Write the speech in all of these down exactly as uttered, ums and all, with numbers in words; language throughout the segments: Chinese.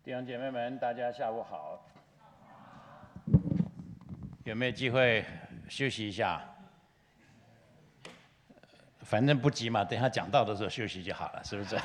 弟兄姐妹们，大家下午好。有没有机会休息一下？反正不急嘛，等一下讲到的时候休息就好了，是不是？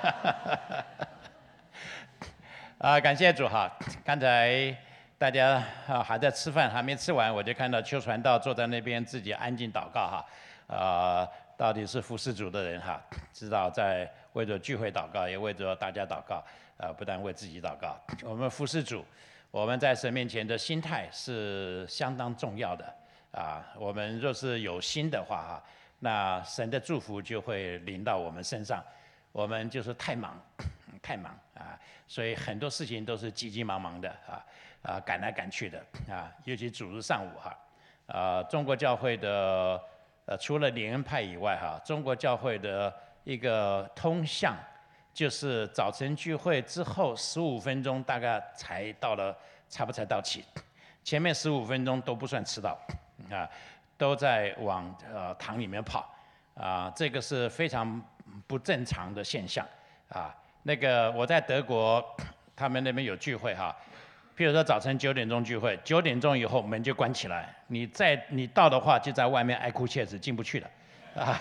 啊，感谢主哈！刚才大家啊还在吃饭，还没吃完，我就看到邱传道坐在那边自己安静祷告哈。呃，到底是服侍主的人哈，知道在为着聚会祷告，也为着大家祷告。啊，不但为自己祷告，我们服侍主，我们在神面前的心态是相当重要的啊。我们若是有心的话哈，那神的祝福就会临到我们身上。我们就是太忙，太忙啊，所以很多事情都是急急忙忙的啊啊，赶来赶去的啊。尤其主日上午哈，啊，中国教会的呃，除了联恩派以外哈，中国教会的一个通向。就是早晨聚会之后十五分钟，大概才到了，差不多才到齐。前面十五分钟都不算迟到，啊，都在往呃堂里面跑，啊，这个是非常不正常的现象，啊，那个我在德国，他们那边有聚会哈，譬如说早晨九点钟聚会，九点钟以后门就关起来，你再你到的话就在外面哀哭切齿进不去了。啊，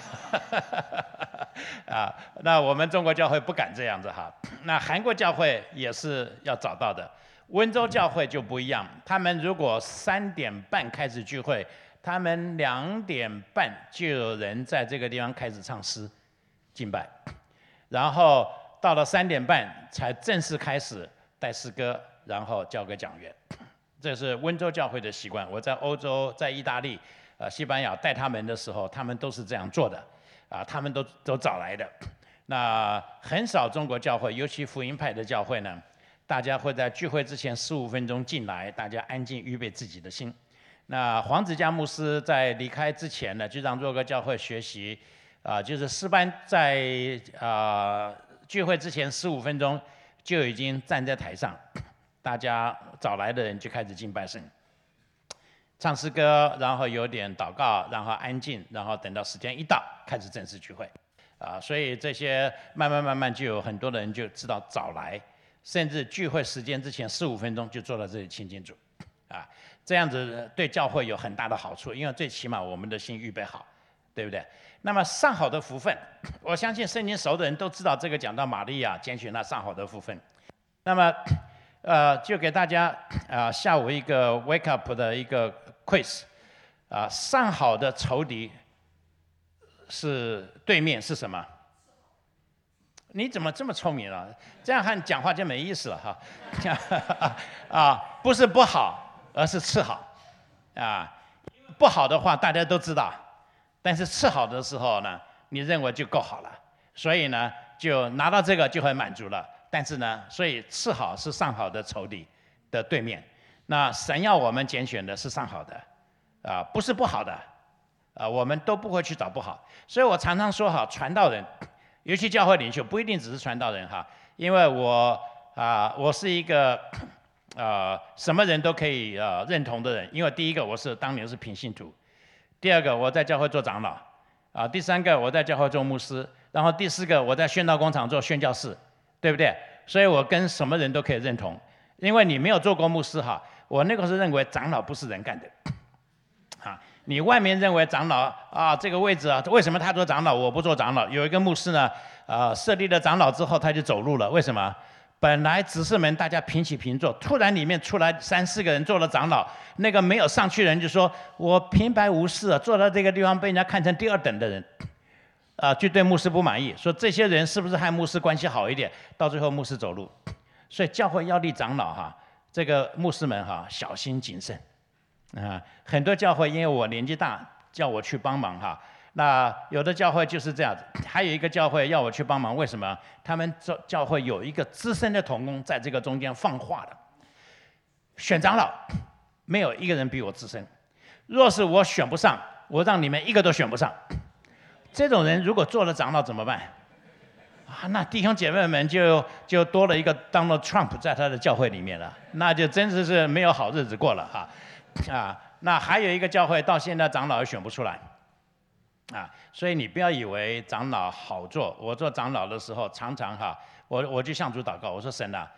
啊，那我们中国教会不敢这样子哈。那韩国教会也是要找到的，温州教会就不一样。他们如果三点半开始聚会，他们两点半就有人在这个地方开始唱诗敬拜，然后到了三点半才正式开始带诗歌，然后交给讲员。这是温州教会的习惯。我在欧洲，在意大利。呃，西班牙带他们的时候，他们都是这样做的，啊，他们都都找来的。那很少中国教会，尤其福音派的教会呢，大家会在聚会之前十五分钟进来，大家安静预备自己的心。那黄子嘉牧师在离开之前呢，就让若哥教会学习，啊、呃，就是诗班在啊、呃、聚会之前十五分钟就已经站在台上，大家找来的人就开始敬拜神。唱诗歌，然后有点祷告，然后安静，然后等到时间一到，开始正式聚会，啊，所以这些慢慢慢慢就有很多的人就知道早来，甚至聚会时间之前十五分钟就坐到这里亲近主，啊，这样子对教会有很大的好处，因为最起码我们的心预备好，对不对？那么上好的福分，我相信圣经熟的人都知道这个讲到玛利亚拣选那上好的福分，那么。呃，就给大家啊、呃、下午一个 wake up 的一个 quiz， 啊、呃，上好的仇敌是对面是什么？你怎么这么聪明啊？这样和讲话就没意思了哈。啊，不是不好，而是次好。啊，不好的话大家都知道，但是次好的时候呢，你认为就够好了，所以呢，就拿到这个就很满足了。但是呢，所以次好是上好的仇敌的对面。那神要我们拣选的是上好的，啊、呃，不是不好的，啊、呃，我们都不会去找不好。所以我常常说哈，传道人，尤其教会领袖，不一定只是传道人哈，因为我啊、呃，我是一个呃什么人都可以呃认同的人。因为第一个我是当年是平信徒，第二个我在教会做长老，啊、呃，第三个我在教会做牧师，然后第四个我在宣道工厂做宣教士。对不对？所以我跟什么人都可以认同，因为你没有做过牧师哈，我那个是认为长老不是人干的，啊，你外面认为长老啊这个位置啊，为什么他做长老我不做长老？有一个牧师呢，啊设立了长老之后他就走路了，为什么？本来执事们大家平起平坐，突然里面出来三四个人做了长老，那个没有上去的人就说，我平白无事啊，坐到这个地方被人家看成第二等的人。啊，就对牧师不满意，说这些人是不是和牧师关系好一点？到最后牧师走路，所以教会要立长老哈，这个牧师们哈小心谨慎啊。很多教会因为我年纪大，叫我去帮忙哈。那有的教会就是这样子，还有一个教会要我去帮忙，为什么？他们教教会有一个资深的同工在这个中间放话的，选长老没有一个人比我资深，若是我选不上，我让你们一个都选不上。这种人如果做了长老怎么办？啊，那弟兄姐妹们就就多了一个 Donald Trump 在他的教会里面了，那就真的是没有好日子过了哈。啊，那还有一个教会到现在长老也选不出来，啊，所以你不要以为长老好做。我做长老的时候，常常哈，我我就向主祷告，我说神啊，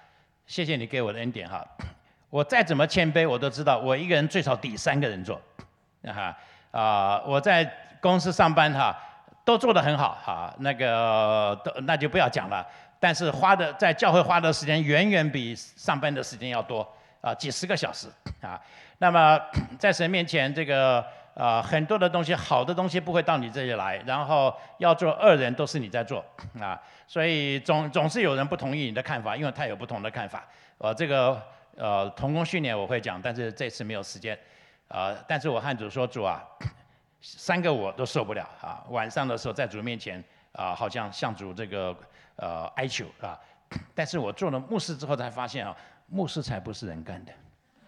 谢谢你给我的恩典哈。我再怎么谦卑，我都知道我一个人最少抵三个人做，哈啊！我在公司上班哈，都做得很好哈，那个都那就不要讲了。但是花的在教会花的时间远远比上班的时间要多啊，几十个小时啊。那么在神面前，这个呃很多的东西，好的东西不会到你这里来，然后要做恶人都是你在做啊，所以总总是有人不同意你的看法，因为他有不同的看法。呃，这个。呃，同工训练我会讲，但是这次没有时间，呃，但是我和主说，主啊，三个我都受不了啊。晚上的时候在主面前啊、呃，好像向主这个呃哀求啊。但是我做了牧师之后才发现啊，牧师才不是人干的。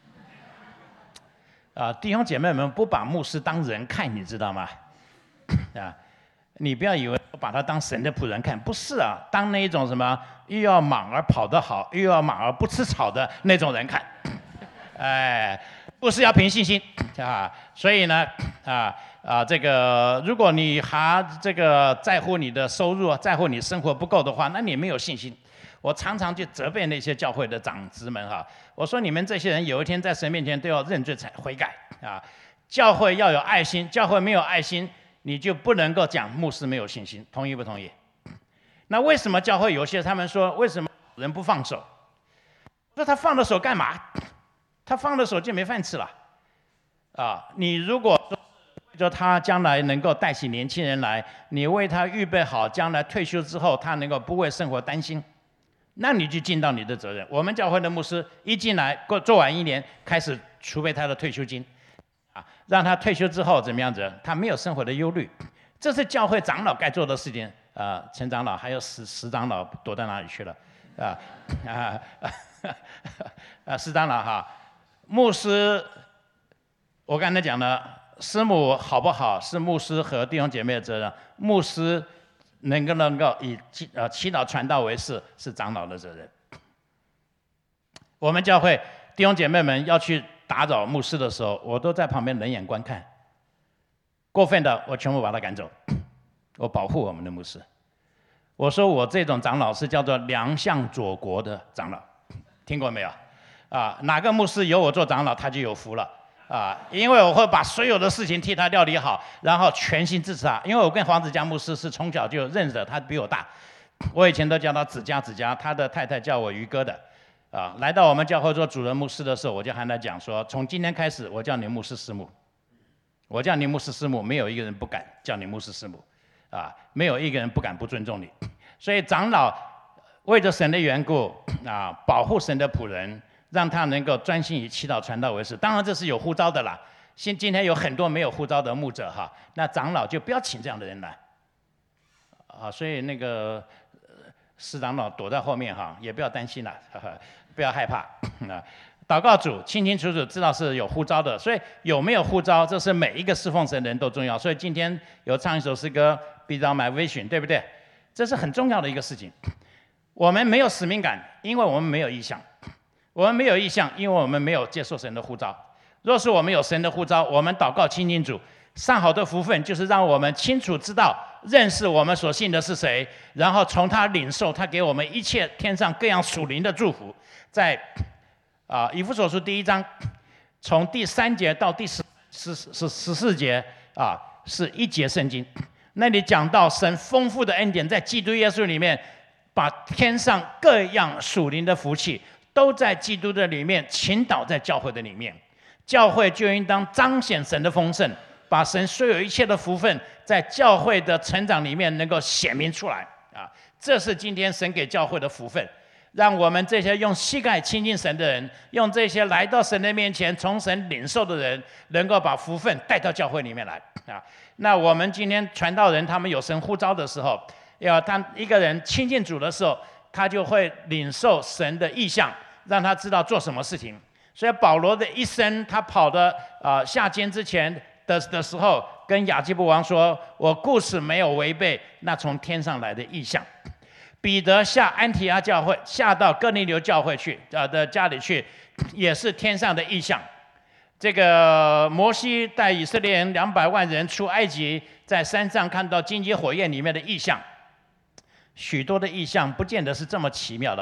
啊、呃，弟兄姐妹们不把牧师当人看，你知道吗？啊。你不要以为把他当神的仆人看，不是啊，当那一种什么又要马儿跑得好，又要马儿不吃草的那种人看，哎，不是要凭信心啊。所以呢，啊啊，这个如果你还这个在乎你的收入，在乎你生活不够的话，那你没有信心。我常常去责备那些教会的长子们哈，我说你们这些人有一天在神面前都要认罪才悔改啊。教会要有爱心，教会没有爱心。你就不能够讲牧师没有信心，同意不同意？那为什么教会有些他们说为什么人不放手？说他放了手干嘛？他放了手就没饭吃了。啊，你如果说他将来能够带起年轻人来，你为他预备好将来退休之后他能够不为生活担心，那你就尽到你的责任。我们教会的牧师一进来过做完一年，开始储备他的退休金。啊，让他退休之后怎么样子？他没有生活的忧虑，这是教会长老该做的事情。啊、呃，陈长老还有石石长老躲到哪里去了？啊啊啊！石长老哈，牧师，我刚才讲了，师母好不好是牧师和弟兄姐妹的责任，牧师能够能够以祈呃祈祷传道为事是长老的责任。我们教会弟兄姐妹们要去打扰牧师的时候，我都在旁边冷眼观看。过分的，我全部把他赶走，我保护我们的牧师。我说我这种长老是叫做良相佐国的长老，听过没有？啊，哪个牧师有我做长老，他就有福了啊！因为我会把所有的事情替他料理好，然后全心支持他。因为我跟黄子佳牧师是从小就认识的，他比我大，我以前都叫他子佳子佳，他的太太叫我于哥的。啊，来到我们教会做主任牧师的时候，我就和他讲说，从今天开始，我叫你牧师师母，我叫你牧师师母，没有一个人不敢叫你牧师师母，啊，没有一个人不敢不尊重你。所以长老为着神的缘故啊，保护神的仆人，让他能够专心以祈祷传道为事。当然这是有呼召的啦。现今天有很多没有呼召的牧者哈，那长老就不要请这样的人来。啊，所以那个师长老躲在后面哈，也不要担心了，呵呵，不要害怕啊。祷告主清清楚楚知道是有呼召的，所以有没有呼召，这是每一个侍奉神的人都重要。所以今天有唱一首诗歌 ，Be Thou My Vision， 对不对？这是很重要的一个事情。我们没有使命感，因为我们没有意向；我们没有意向，因为我们没有接受神的呼召。若是我们有神的呼召，我们祷告亲近主，上好的福分就是让我们清楚知道、认识我们所信的是谁，然后从他领受他给我们一切天上各样属灵的祝福。在啊，以弗所书第一章，从第三节到第十十十十四节啊，是一节圣经。那里讲到神丰富的恩典，在基督耶稣里面，把天上各样属灵的福气都在基督的里面倾倒在教会的里面。教会就应当彰显神的丰盛，把神所有一切的福分，在教会的成长里面能够显明出来啊！这是今天神给教会的福分。让我们这些用膝盖亲近神的人，用这些来到神的面前从神领受的人，能够把福分带到教会里面来啊！那我们今天传道人他们有神呼召的时候，要当一个人亲近主的时候，他就会领受神的意象，让他知道做什么事情。所以保罗的一生，他跑的啊、呃、下监之前的的时候，跟亚基布王说：“我故事没有违背那从天上来的意象。”彼得下安提阿教会，下到哥尼流教会去啊、呃、的家里去，也是天上的异象。这个摩西带以色列人两百万人出埃及，在山上看到荆棘火焰里面的异象，许多的异象不见得是这么奇妙的。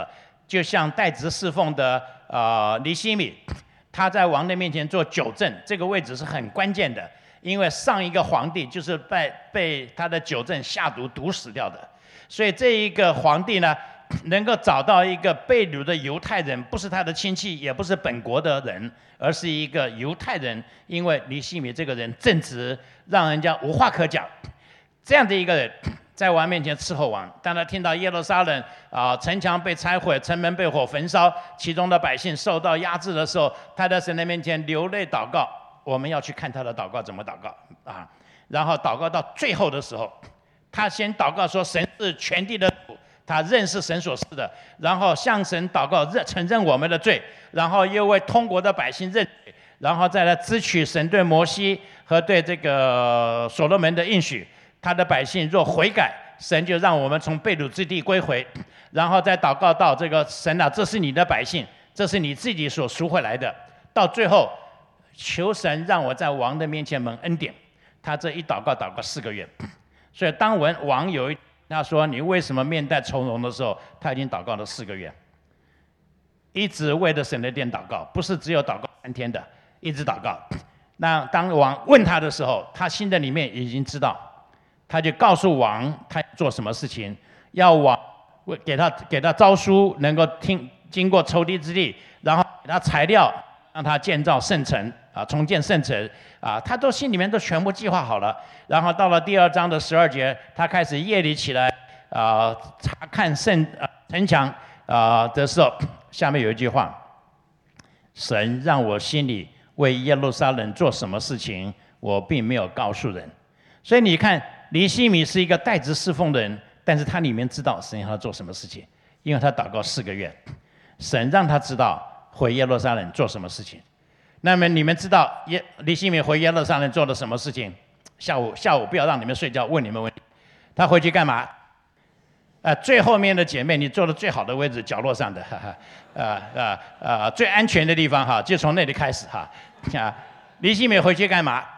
就像代职侍奉的呃尼希米，他在王的面前做酒政，这个位置是很关键的，因为上一个皇帝就是被被他的酒政下毒毒死掉的，所以这一个皇帝呢，能够找到一个被掳的犹太人，不是他的亲戚，也不是本国的人，而是一个犹太人，因为尼希米这个人正直，让人家无话可讲。这样的一个人，在王面前伺候王，当他听到耶路撒冷啊、呃、城墙被拆毁，城门被火焚烧，其中的百姓受到压制的时候，他在神的面前流泪祷告。我们要去看他的祷告怎么祷告啊，然后祷告到最后的时候，他先祷告说神是全地的主，他认识神所赐的，然后向神祷告，认承认我们的罪，然后又为通国的百姓认罪，然后再来支取神对摩西和对这个所罗门的应许，他的百姓若悔改，神就让我们从被掳之地归回，然后再祷告到这个神啊，这是你的百姓，这是你自己所赎回来的，到最后求神让我在王的面前蒙恩典。他这一祷告祷告四个月，所以当文王有一他说你为什么面带愁容的时候，他已经祷告了四个月，一直为了神的殿祷告，不是只有祷告三天的，一直祷告。那当王问他的时候，他心的里面已经知道，他就告诉王他做什么事情，要王给他给他诏书，能够听经过仇敌之地，然后给他材料，让他建造圣城啊，重建圣城啊，他都心里面都全部计划好了。然后到了第二章的十二节，他开始夜里起来啊查看圣啊城墙啊的时候，下面有一句话：神让我心里为耶路撒冷做什么事情，我并没有告诉人。所以你看，尼希米是一个代职侍奉的人，但是他里面知道神要他做什么事情，因为他祷告四个月，神让他知道回耶路撒冷做什么事情。那么你们知道耶尼希米回耶路撒冷做了什么事情？下午下午不要让你们睡觉，问你们问题。他回去干嘛？呃，最后面的姐妹，你坐的最好的位置，角落上的，哈哈，呃呃呃，最安全的地方哈，就从那里开始哈。啊，尼希米回去干嘛？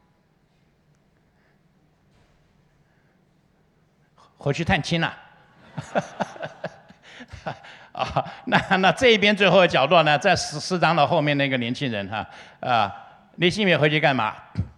回去探亲了。啊，那那这一边最后的角落呢，在十四章的后面那个年轻人哈，啊，尼希米回去干嘛？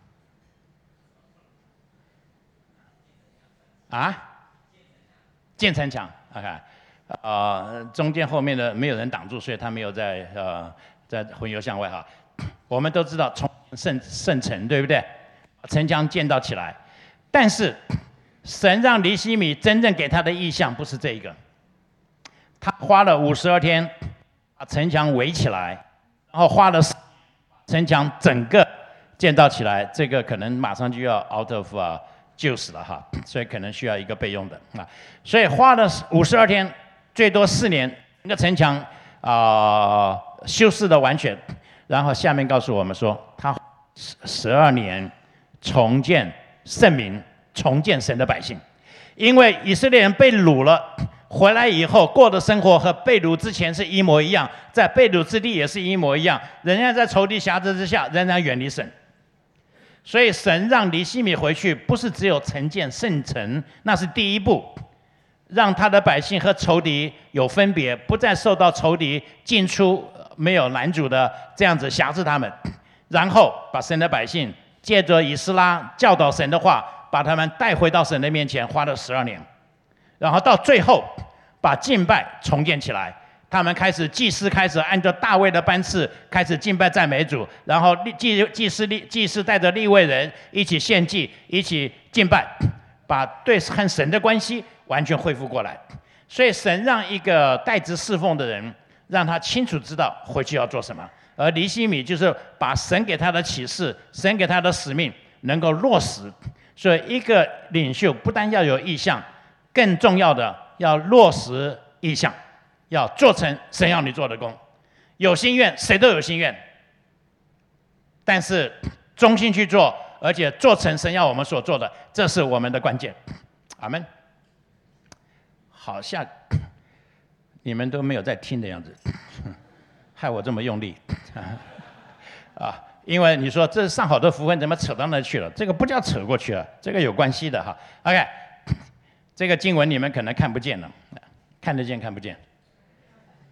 啊？建城墙 ，OK， 呃，中间后面的没有人挡住，所以他没有在呃在魂游向外哈。我们都知道重圣圣城对不对？城墙建造起来，但是神让尼希米真正给他的意象不是这一个，他花了五十二天把城墙围起来，然后花了城墙整个建造起来，这个可能马上就要 out of 啊。就死了哈，所以可能需要一个备用的啊，所以花了五十二天，最多四年，那个城墙啊、呃、修饰的完全，然后下面告诉我们说，他十二年重建圣民，重建神的百姓，因为以色列人被掳了，回来以后过的生活和被掳之前是一模一样，在被掳之地也是一模一样，仍然在仇敌辖制之下，仍然远离神。所以神让尼希米回去，不是只有重建圣城，那是第一步，让他的百姓和仇敌有分别，不再受到仇敌进出没有拦阻的这样子辖制他们，然后把神的百姓借着以斯拉教导神的话，把他们带回到神的面前，花了十二年，然后到最后把敬拜重建起来。他们开始祭司开始按照大卫的班次开始敬拜赞美主，然后祭祭司祭司带着利未人一起献祭，一起敬拜，把对和神的关系完全恢复过来。所以神让一个代职侍奉的人，让他清楚知道回去要做什么。而尼希米就是把神给他的启示、神给他的使命能够落实。所以一个领袖不但要有意向，更重要的要落实意向。要做成神要你做的工，有心愿，谁都有心愿，但是忠心去做，而且做成神要我们所做的，这是我们的关键。阿们。好像你们都没有在听的样子，害我这么用力啊！因为你说这上好的福分怎么扯到那去了？这个不叫扯过去了，这个有关系的哈。OK， 这个经文你们可能看不见了，看得见看不见？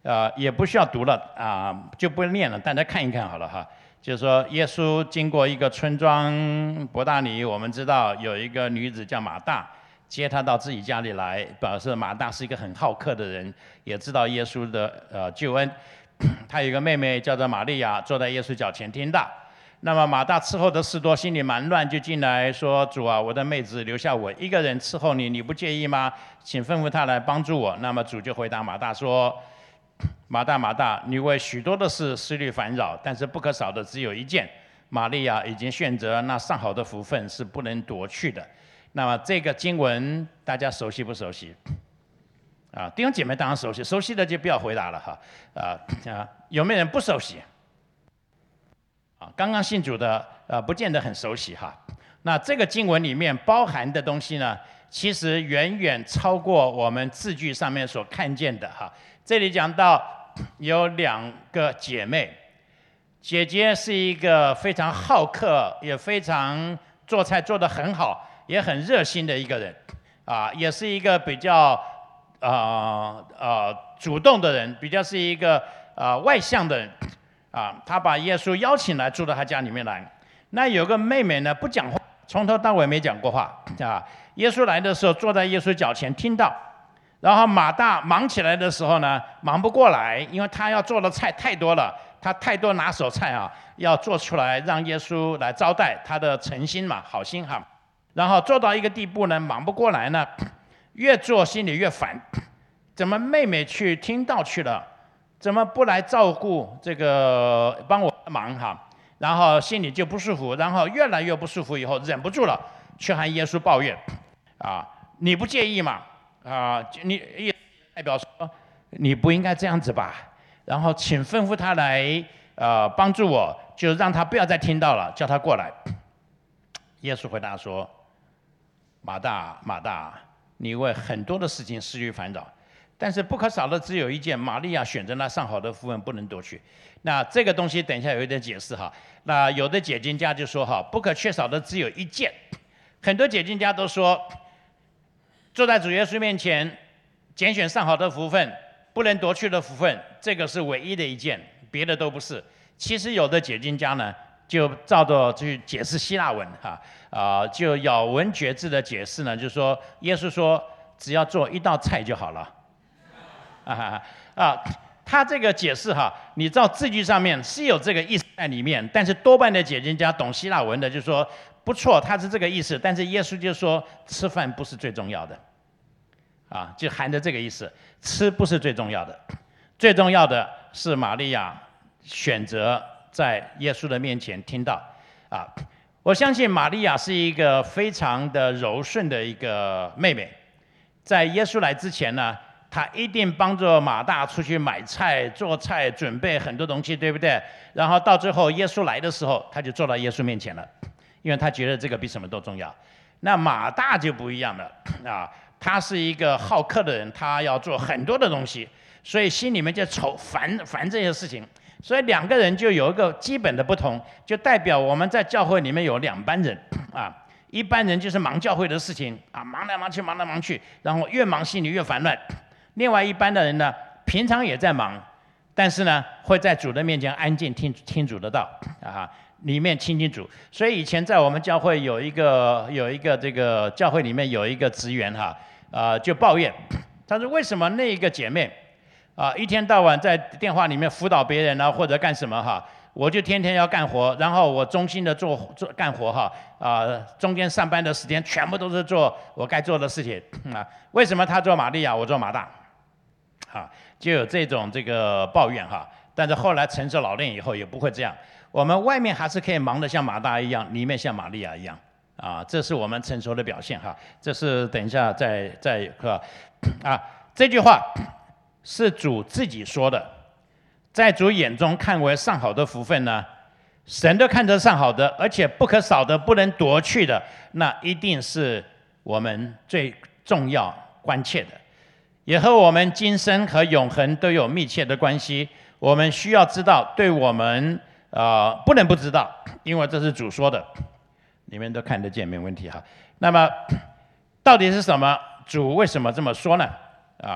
呃，也不需要读了啊、呃，就不念了，大家看一看好了哈。就是说，耶稣经过一个村庄伯大尼，我们知道有一个女子叫马大，接他到自己家里来，表示马大是一个很好客的人，也知道耶稣的呃救恩。他有一个妹妹叫做玛利亚，坐在耶稣脚前听到。那么马大伺候的事多，心里蛮乱，就进来说：“主啊，我的妹子留下我一个人伺候你，你不介意吗？请吩咐她来帮助我。”那么主就回答马大说：“马大，马大，你为许多的事思虑烦扰，但是不可少的只有一件。玛利亚已经选择那上好的福分，是不能夺去的。”那么这个经文大家熟悉不熟悉？啊，弟兄姐妹当然熟悉，熟悉的就不要回答了哈。啊啊，有没有人不熟悉？啊，刚刚信主的呃，不见得很熟悉哈。那这个经文里面包含的东西呢，其实远远超过我们字句上面所看见的哈。这里讲到有两个姐妹，姐姐是一个非常好客，也非常做菜做得很好，也很热心的一个人，啊，也是一个比较呃呃主动的人，比较是一个呃外向的人。啊，他把耶稣邀请来住到他家里面来。那有个妹妹呢，不讲话，从头到尾没讲过话啊。耶稣来的时候，坐在耶稣脚前听到。然后马大忙起来的时候呢，忙不过来，因为他要做的菜太多了，他太多拿手菜啊，要做出来让耶稣来招待，他的诚心嘛，好心哈。然后做到一个地步呢，忙不过来呢，越做心里越烦，怎么妹妹去听道去了？怎么不来照顾这个帮我忙哈？然后心里就不舒服，然后越来越不舒服，以后忍不住了，去和耶稣抱怨，啊，你不介意嘛？啊，你也代表说你不应该这样子吧？然后请吩咐他来呃帮助我，就让他不要再听到了，叫他过来。耶稣回答说：“马大，马大，你为很多的事情思虑烦扰。”但是不可少的只有一件，玛利亚选择那上好的福分，不能夺去。那这个东西等一下有一点解释哈。那有的解经家就说哈，不可缺少的只有一件。很多解经家都说，坐在主耶稣面前，拣选上好的福分，不能夺去的福分，这个是唯一的一件，别的都不是。其实有的解经家呢，就照着去解释希腊文哈，啊、呃，就咬文嚼字的解释呢，就说耶稣说只要做一道菜就好了。啊啊，他这个解释哈，你照字句上面是有这个意思在里面，但是多半的解经家懂希腊文的就说不错，他是这个意思，但是耶稣就说吃饭不是最重要的，啊，就含着这个意思，吃不是最重要的，最重要的是玛利亚选择在耶稣的面前听到，啊，我相信玛利亚是一个非常的柔顺的一个妹妹，在耶稣来之前呢。他一定帮助马大出去买菜、做菜、准备很多东西，对不对？然后到最后耶稣来的时候，他就坐到耶稣面前了，因为他觉得这个比什么都重要。那马大就不一样了啊，他是一个好客的人，他要做很多的东西，所以心里面就愁烦烦这些事情。所以两个人就有一个基本的不同，就代表我们在教会里面有两班人啊。一般人就是忙教会的事情啊，忙来忙去，忙来忙去，然后越忙心里越烦乱。另外一般的人呢，平常也在忙，但是呢，会在主的面前安静听听主的道啊，里面亲近主。所以以前在我们教会有一个有一个这个教会里面有一个职员哈，啊，就抱怨，他说为什么那一个姐妹啊，一天到晚在电话里面辅导别人啊，或者干什么哈，我就天天要干活，然后我忠心的做做干活哈，啊，中间上班的时间全部都是做我该做的事情啊。为什么他做玛利亚，我做马大？啊，就有这种这个抱怨哈，但是后来成熟老练以后也不会这样。我们外面还是可以忙得像马大一样，里面像玛利亚一样啊，这是我们成熟的表现哈。这是等一下再再是吧？啊，这句话是主自己说的，在主眼中看为上好的福分呢，神都看得上好的，而且不可少的，不能夺去的，那一定是我们最重要关切的。也和我们今生和永恒都有密切的关系，我们需要知道，对我们呃不能不知道，因为这是主说的，你们都看得见，没问题哈。那么到底是什么？主为什么这么说呢？啊，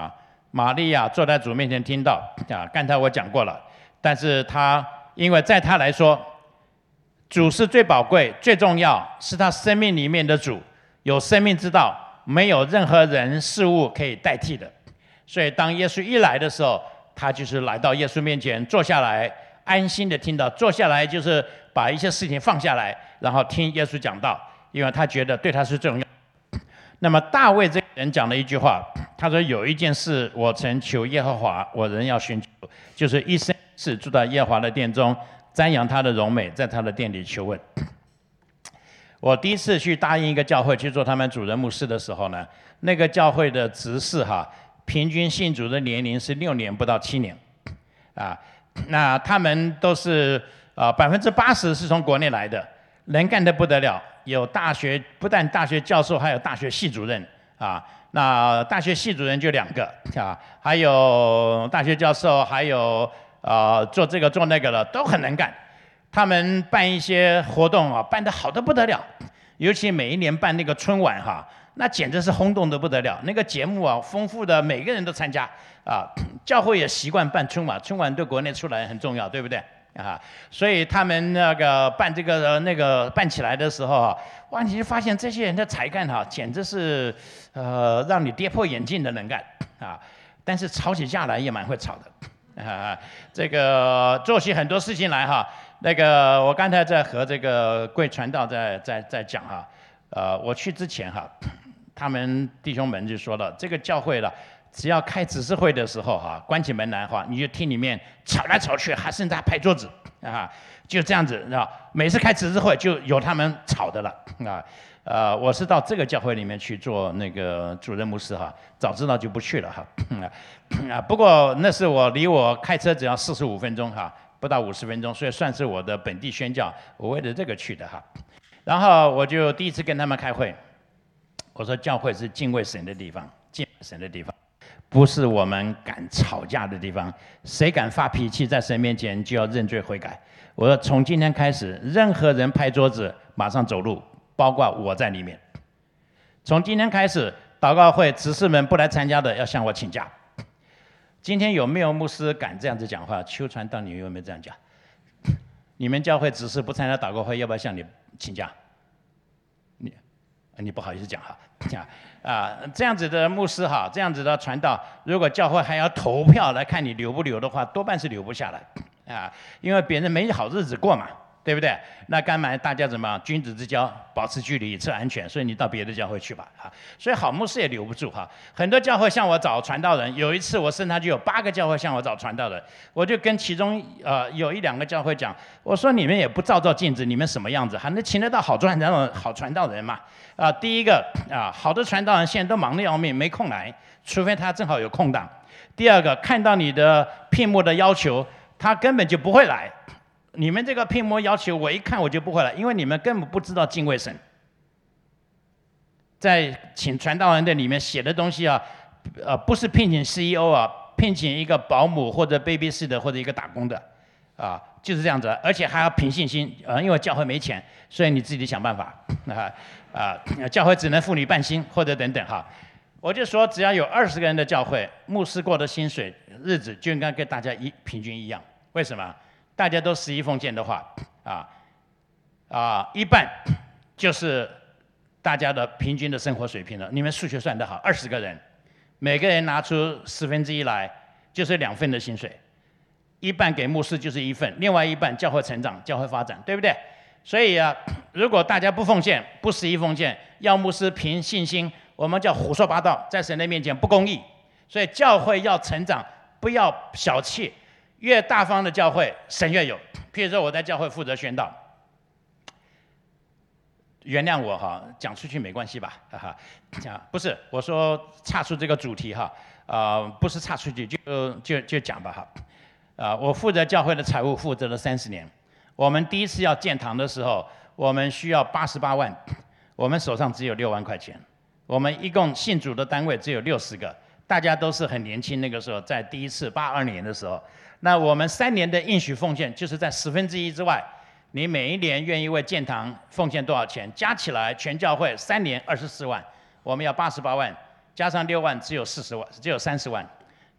玛利亚坐在主面前听到啊，刚才我讲过了，但是他因为在他来说，主是最宝贵、最重要，是他生命里面的主，有生命之道，没有任何人事物可以代替的。所以当耶稣一来的时候，他就是来到耶稣面前坐下来，安心的听到，坐下来就是把一些事情放下来，然后听耶稣讲道，因为他觉得对他是重要。那么大卫这个人讲了一句话，他说：“有一件事我曾求耶和华，我仍要寻求，就是一生一世住在耶和华的殿中，瞻仰他的荣美，在他的殿里求问。”我第一次去答应一个教会去做他们主任牧师的时候呢，那个教会的执事哈，平均信主的年龄是六年不到七年，啊，那他们都是啊百分之八十是从国内来的，能干得不得了。有大学，不但大学教授，还有大学系主任啊。那大学系主任就两个啊，还有大学教授，还有啊做这个做那个的都很能干。他们办一些活动啊，办得好得不得了。尤其每一年办那个春晚哈，那简直是轰动得不得了。那个节目啊，丰富的，每个人都参加啊。教会也习惯办春晚，春晚对国内出来很重要，对不对？啊，所以他们那个办这个那个办起来的时候啊，哇，你就发现这些人的才干哈、啊，简直是呃让你跌破眼镜的能干啊。但是吵起架来也蛮会吵的啊。这个做起很多事情来哈，那个我刚才在和这个贵传道在在在讲哈，呃，我去之前哈，他们弟兄们就说了，这个教会了。只要开执事会的时候哈，关起门来哈，你就听里面吵来吵去，还甚至还拍桌子啊，就这样子啊。每次开执事会就有他们吵的了啊。呃，我是到这个教会里面去做那个主任牧师哈，早知道就不去了哈。啊，不过那是我离我开车只要四十五分钟哈，不到五十分钟，所以算是我的本地宣教，我为了这个去的哈。然后我就第一次跟他们开会，我说教会是敬畏神的地方，敬畏神的地方。不是我们敢吵架的地方，谁敢发脾气在神面前就要认罪悔改。我说从今天开始，任何人拍桌子马上走路，包括我在里面。从今天开始，祷告会执事们不来参加的要向我请假。今天有没有牧师敢这样子讲话？邱传道，你有没有这样讲？你们教会执事不参加祷告会，要不要向你请假？你你不好意思讲哈。啊，这样子的牧师哈，这样子的传道，如果教会还要投票来看你留不留的话，多半是留不下来啊，因为别人没好日子过嘛，对不对？那干嘛大家怎么君子之交，保持距离，测安全，所以你到别的教会去吧啊。所以好牧师也留不住哈。很多教会向我找传道人，有一次我甚至就有八个教会向我找传道人，我就跟其中呃有一两个教会讲，我说你们也不照照镜子，你们什么样子？还能请得到好传道人好传道人嘛？啊，第一个啊，好的传道人现在都忙得要命，没空来，除非他正好有空档。第二个，看到你的聘目的要求，他根本就不会来。你们这个聘目要求，我一看我就不会来，因为你们根本不知道敬畏神。在请传道人的里面写的东西啊，呃，不是聘请 C E O 啊，聘请一个保姆或者 babysitter 或者一个打工的，啊，就是这样子，而且还要凭信心，呃，因为教会没钱，所以你自己想办法，啊啊，教会只能付你半薪或者等等哈。我就说，只要有二十个人的教会，牧师过的薪水日子就应该跟大家一平均一样。为什么？大家都十一奉献的话，啊啊，一半就是大家的平均的生活水平了。你们数学算得好，二十个人，每个人拿出十分之一来，就是两份的薪水。一半给牧师就是一份，另外一半教会成长、教会发展，对不对？所以啊，如果大家不奉献、不十一奉献，要牧师凭信心，我们叫胡说八道，在神的面前不公义。所以教会要成长，不要小气，越大方的教会，神越有。譬如说我在教会负责宣道，原谅我哈，讲出去没关系吧？哈哈，讲不是我说岔出这个主题哈，啊、呃，不是岔出去就就就讲吧哈。啊，我负责教会的财务，负责了三十年。我们第一次要建堂的时候，我们需要八十八万，我们手上只有六万块钱。我们一共信主的单位只有六十个，大家都是很年轻。那个时候，在第一次八二年的时候，那我们三年的应许奉献，就是在十分之一之外，你每一年愿意为建堂奉献多少钱？加起来全教会三年二十四万，我们要八十八万，加上六万只有四十万，只有三十万。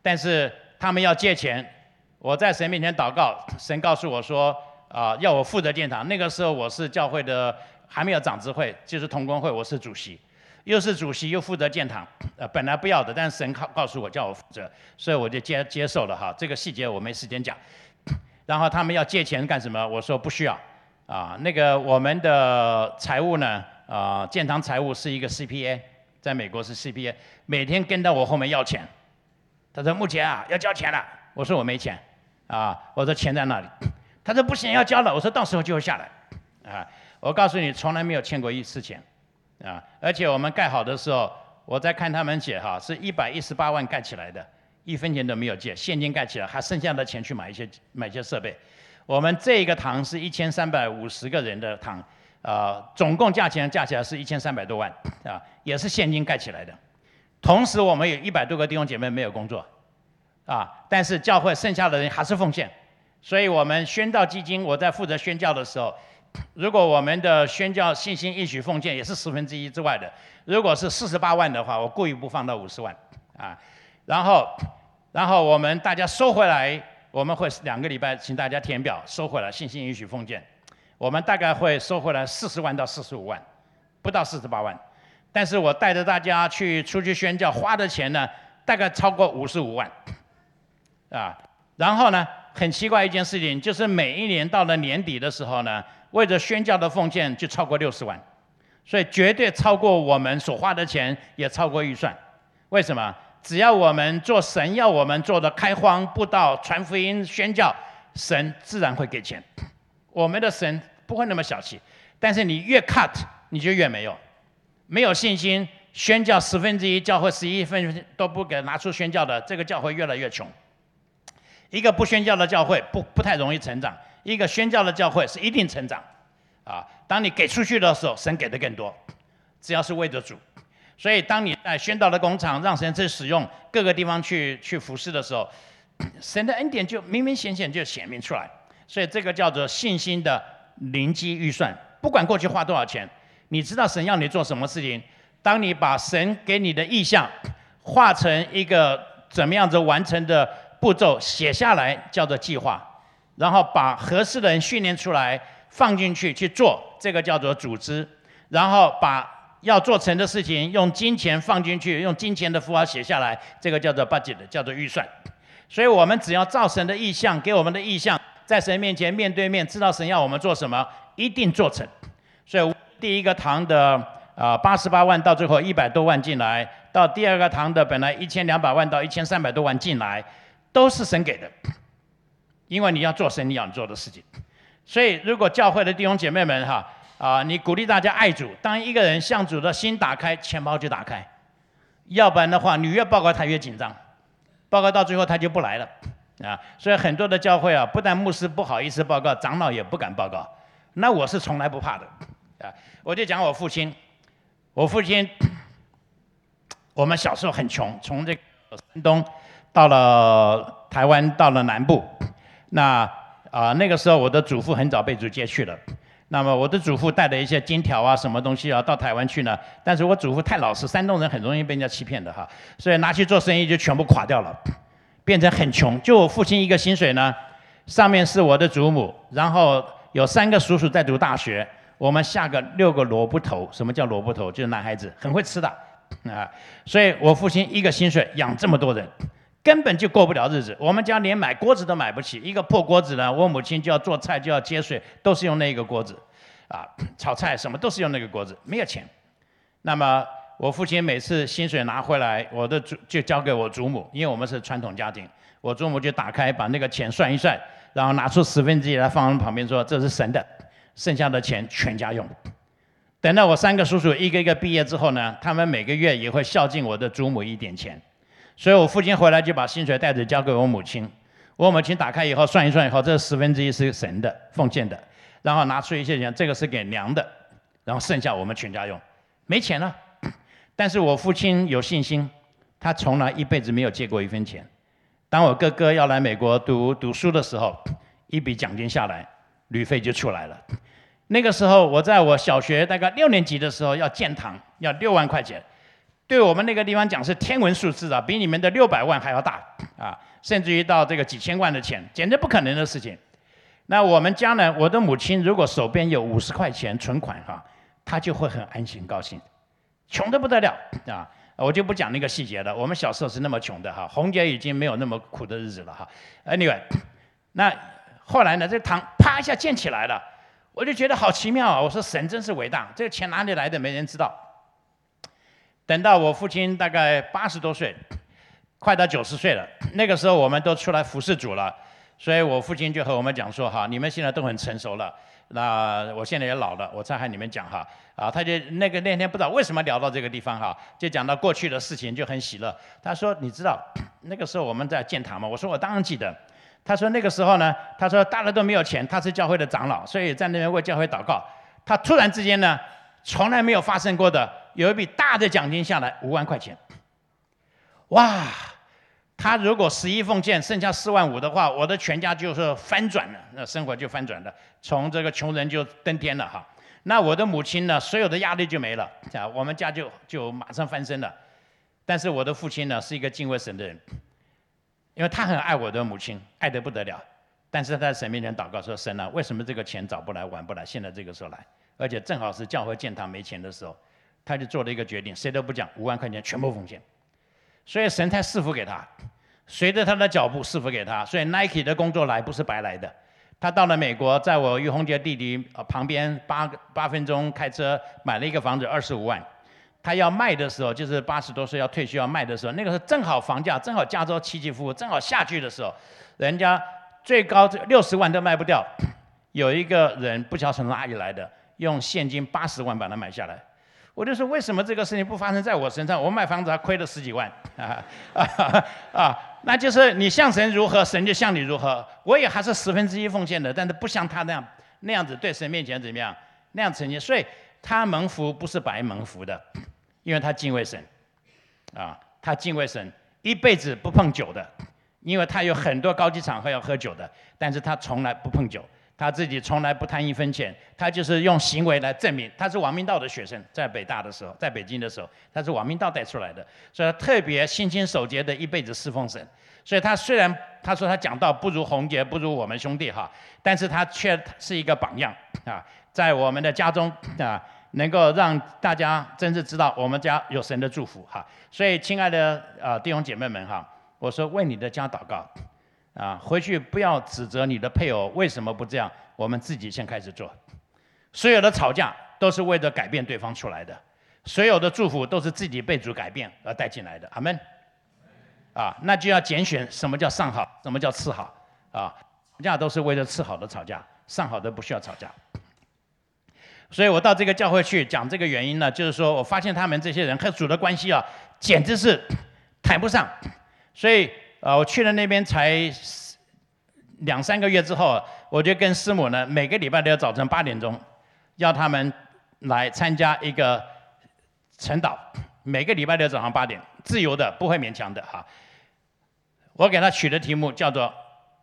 但是他们要借钱，我在神面前祷告，神告诉我说，啊、呃，要我负责建堂。那个时候我是教会的还没有长执会，就是同工会，我是主席，又是主席又负责建堂，呃，本来不要的，但是神告告诉我叫我负责，所以我就接接受了哈。这个细节我没时间讲。然后他们要借钱干什么？我说不需要。啊，那个我们的财务呢，啊，建堂财务是一个 C P A， 在美国是 C P A， 每天跟到我后面要钱。他说：“木姐啊，要交钱了。”我说：“我没钱。”啊，我说：“钱在那里。”他说：“不行，要交了。”我说：“到时候就会下来。”啊，我告诉你，从来没有欠过一次钱。啊，而且我们盖好的时候，我在看他们写哈，是一百一十八万盖起来的，一分钱都没有借，现金盖起来，还剩下的钱去买一些买一些设备。我们这个堂是一千三百五十个人的堂，呃，总共价钱加起来是一千三百多万，啊，也是现金盖起来的。同时，我们有一百多个弟兄姐妹没有工作，啊，但是教会剩下的人还是奉献，所以我们宣教基金，我在负责宣教的时候，如果我们的宣教信心应许奉献也是十分之一之外的，如果是四十八万的话，我故意不放到五十万，啊，然后，然后我们大家收回来。我们会两个礼拜请大家填表收回来信心允许奉献，我们大概会收回来四十万到四十五万，不到四十八万。但是我带着大家去出去宣教花的钱呢，大概超过五十五万，啊，然后呢，很奇怪一件事情，就是每一年到了年底的时候呢，为了宣教的奉献就超过六十万，所以绝对超过我们所花的钱，也超过预算。为什么？只要我们做神要我们做的开荒布道、传福音、宣教，神自然会给钱。我们的神不会那么小气，但是你越 cut， 你就越没有，没有信心，宣教十分之一，教会十一分都不给拿出宣教的，这个教会越来越穷。一个不宣教的教会不不太容易成长，一个宣教的教会是一定成长。啊，当你给出去的时候，神给的更多，只要是为着主。所以，当你在宣道的工厂让神去使用各个地方去去服侍的时候，神的恩典就明明显显就显明出来。所以，这个叫做信心的灵机预算。不管过去花多少钱，你知道神要你做什么事情。当你把神给你的意向化成一个怎么样子完成的步骤写下来，叫做计划，然后把合适的人训练出来放进去去做，这个叫做组织，然后把要做成的事情，用金钱放进去，用金钱的符号写下来，这个叫做 budget， 叫做预算。所以我们只要照神的意向，给我们的意向，在神面前面对面，知道神要我们做什么，一定做成。所以第一个堂的啊八十八万，到最后一百多万进来，到第二个堂的本来一千两百万到一千三百多万进来，都是神给的。因为你要做神你要做的事情。所以如果教会的弟兄姐妹们哈，啊，你鼓励大家爱主，当一个人向主的心打开，钱包就打开。要不然的话，你越报告他越紧张，报告到最后他就不来了啊。所以很多的教会啊，不但牧师不好意思报告，长老也不敢报告。那我是从来不怕的啊。我就讲我父亲，我父亲，我们小时候很穷，从这个山东到了台湾，到了南部。那啊、呃，那个时候我的祖父很早被主接去了。那么我的祖父带的一些金条啊，什么东西啊，到台湾去呢？但是我祖父太老实，山东人很容易被人家欺骗的哈，所以拿去做生意就全部垮掉了，变成很穷。就我父亲一个薪水呢，上面是我的祖母，然后有三个叔叔在读大学，我们下个六个萝卜头。什么叫萝卜头？就是男孩子，很会吃的啊。所以我父亲一个薪水养这么多人。根本就过不了日子，我们家连买锅子都买不起，一个破锅子呢，我母亲就要做菜就要接水，都是用那个锅子，啊，炒菜什么都是用那个锅子，没有钱。那么我父亲每次薪水拿回来，我的祖就交给我祖母，因为我们是传统家庭，我祖母就打开把那个钱算一算，然后拿出十分之一来放在旁边说这是神的，剩下的钱全家用。等到我三个叔叔一个一个毕业之后呢，他们每个月也会孝敬我的祖母一点钱。所以我父亲回来就把薪水袋子交给我母亲，我母亲打开以后算一算以后，这十分之一是神的奉献的，然后拿出一些钱，这个是给娘的，然后剩下我们全家用，没钱了。但是我父亲有信心，他从来一辈子没有借过一分钱。当我哥哥要来美国读读书的时候，一笔奖金下来，旅费就出来了。那个时候我在我小学大概六年级的时候要建堂，要六万块钱。 对我们那个地方讲是天文数字啊，比你们的六百万还要大啊，甚至于到这个几千万的钱，简直不可能的事情。那我们家呢，我的母亲如果手边有五十块钱存款哈、啊，她就会很安心高兴，穷得不得了啊。我就不讲那个细节了，我们小时候是那么穷的哈，红姐已经没有那么苦的日子了哈。Anyway， 那后来呢，这糖啪一下建起来了，我就觉得好奇妙啊！我说神真是伟大，这个钱哪里来的没人知道。等到我父亲大概八十多岁，快到九十岁了，那个时候我们都出来服侍主了，所以我父亲就和我们讲说哈，你们现在都很成熟了。那我现在也老了，我再和你们讲哈，啊，他就那个那天不知道为什么聊到这个地方哈，就讲到过去的事情就很喜乐。他说你知道那个时候我们在建堂吗？我说我当然记得。他说那个时候呢，他说大家都没有钱，他是教会的长老，所以在那边为教会祷告。他突然之间呢，从来没有发生过的，有一笔大的奖金下来，五万块钱。哇！他如果十一奉献，剩下四万五的话，我的全家就是翻转了，那生活就翻转了，从这个穷人就登天了哈。那我的母亲呢，所有的压力就没了，啊，我们家就就马上翻身了。但是我的父亲呢，是一个敬畏神的人，因为他很爱我的母亲，爱得不得了。但是他在神面前祷告说：“神啊，为什么这个钱早不来晚不来，现在这个时候来？而且正好是教会建堂没钱的时候。”他就做了一个决定，谁都不讲，五万块钱全部奉献。所以神才赐福给他，随着他的脚步赐福给他。所以 Nike 的工作来不是白来的。他到了美国，在我于洪杰弟弟旁边八八分钟开车买了一个房子，二十五万。他要卖的时候，就是八十多岁要退休要卖的时候，那个时候正好房价，正好加州起起伏伏，正好下去的时候，人家最高六十万都卖不掉。有一个人不晓得从哪里来的，用现金八十万把它买下来。我就说为什么这个事情不发生在我身上？我卖房子还亏了十几万啊啊啊！那就是你向神如何，神就向你如何。我也还是十分之一奉献的，但是不像他那样那样子对神面前怎么样那样呈现。所以他蒙福不是白蒙福的，因为他敬畏神啊，他敬畏神，一辈子不碰酒的，因为他有很多高级场合要喝酒的，但是他从来不碰酒。他自己从来不贪一分钱，他就是用行为来证明他是王明道的学生。在北大的时候，在北京的时候，他是王明道带出来的，所以他特别心清守节的一辈子侍奉神。所以他虽然他说他讲道不如洪杰，不如我们兄弟哈，但是他却是一个榜样啊，在我们的家中啊，能够让大家真是知道我们家有神的祝福哈。所以，亲爱的啊弟兄姐妹们哈，我说为你的家祷告。啊，回去不要指责你的配偶为什么不这样，我们自己先开始做。所有的吵架都是为了改变对方出来的，所有的祝福都是自己被主改变而带进来的。阿们。啊，那就要拣选什么叫上好，什么叫次好啊？吵架都是为了次好的吵架，上好的不需要吵架。所以我到这个教会去讲这个原因呢，就是说我发现他们这些人和主的关系啊，简直是谈不上，所以。呃，我去了那边才两三个月之后，我就跟师母呢，每个礼拜六早晨八点钟，要他们来参加一个晨祷，每个礼拜六早上八点，自由的，不会勉强的哈。我给他取的题目叫做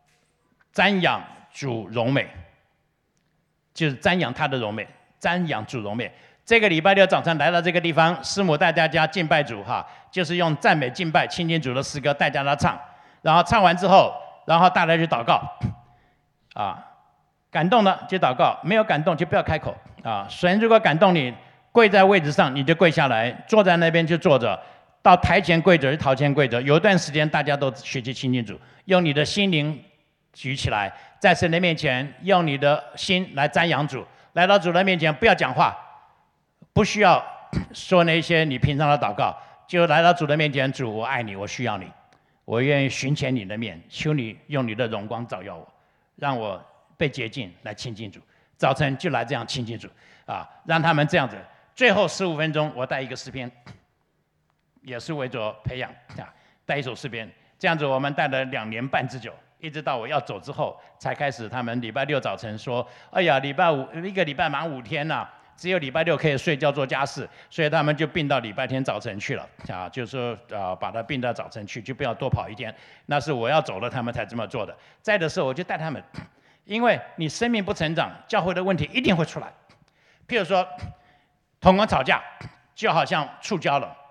“瞻仰主荣美”，就是瞻仰他的荣美，瞻仰主荣美。这个礼拜六早上来到这个地方，师母带大家敬拜主哈，就是用赞美敬拜亲近主的诗歌带大家唱。然后唱完之后，然后大家去祷告，啊，感动了就祷告，没有感动就不要开口啊。神如果感动你，跪在位置上你就跪下来，坐在那边就坐着，到台前跪着就台前跪着。有一段时间大家都学习亲近主，用你的心灵举起来，在神的面前用你的心来瞻仰主，来到主的面前不要讲话，不需要说那些你平常的祷告，就来到主的面前，主我爱你，我需要你。我愿意寻前你的面，求你用你的荣光照耀我，让我被洁净来亲近主。早晨就来这样亲近主啊，让他们这样子。最后十五分钟，我带一个诗篇，也是为着培养啊，带一首诗篇。这样子我们带了两年半之久，一直到我要走之后，才开始他们礼拜六早晨说：“哎呀，礼拜五一个礼拜忙五天呐、啊。”只有礼拜六可以睡觉做家事，所以他们就并到礼拜天早晨去了啊，就是说啊，把它并到早晨去，就不要多跑一天。那是我要走了，他们才这么做的。在的时候我就带他们，因为你生命不成长，教会的问题一定会出来。譬如说，同工吵架，就好像触礁了，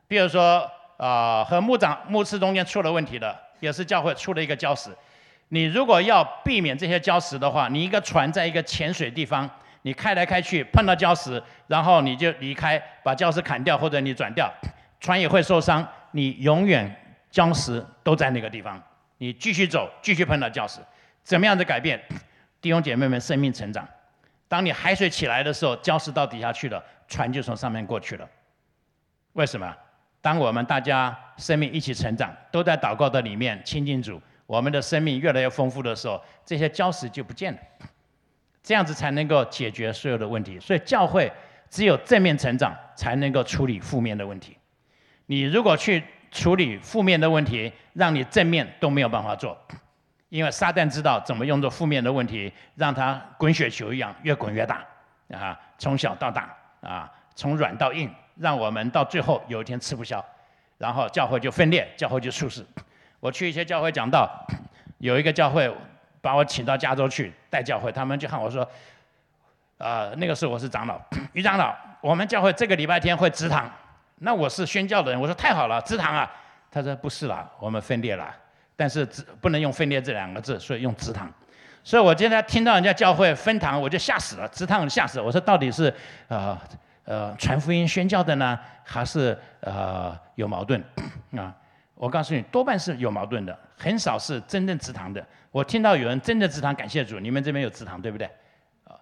比如说啊、呃，和牧长、牧师中间出了问题了，也是教会出了一个礁石。你如果要避免这些礁石的话，你一个船在一个浅水地方，你开来开去碰到礁石，然后你就离开，把礁石砍掉或者你转掉，船也会受伤。你永远礁石都在那个地方，你继续走，继续碰到礁石。怎么样的改变？弟兄姐妹们，生命成长。当你海水起来的时候，礁石到底下去了，船就从上面过去了。为什么？当我们大家生命一起成长，都在祷告的里面亲近主，我们的生命越来越丰富的时候，这些礁石就不见了。这样子才能够解决所有的问题。所以教会只有正面成长，才能够处理负面的问题。你如果去处理负面的问题，让你正面都没有办法做，因为撒旦知道怎么用这负面的问题，让它滚雪球一样越滚越大啊，从小到大啊，从软到硬，让我们到最后有一天吃不消，然后教会就分裂，教会就出事。我去一些教会讲道，有一个教会把我请到加州去带教会，他们就喊我说，呃，那个时候我是长老，于长老，我们教会这个礼拜天会植堂。那我是宣教的人，我说太好了，植堂啊。他说不是啦，我们分裂了，但是不能用分裂这两个字，所以用植堂。所以我现在听到人家教会分堂，我就吓死了，植堂吓死了。我说到底是呃呃传福音宣教的呢，还是呃有矛盾啊？我告诉你，多半是有矛盾的，很少是真正植堂的。我听到有人真正植堂，感谢主，你们这边有植堂对不对？啊，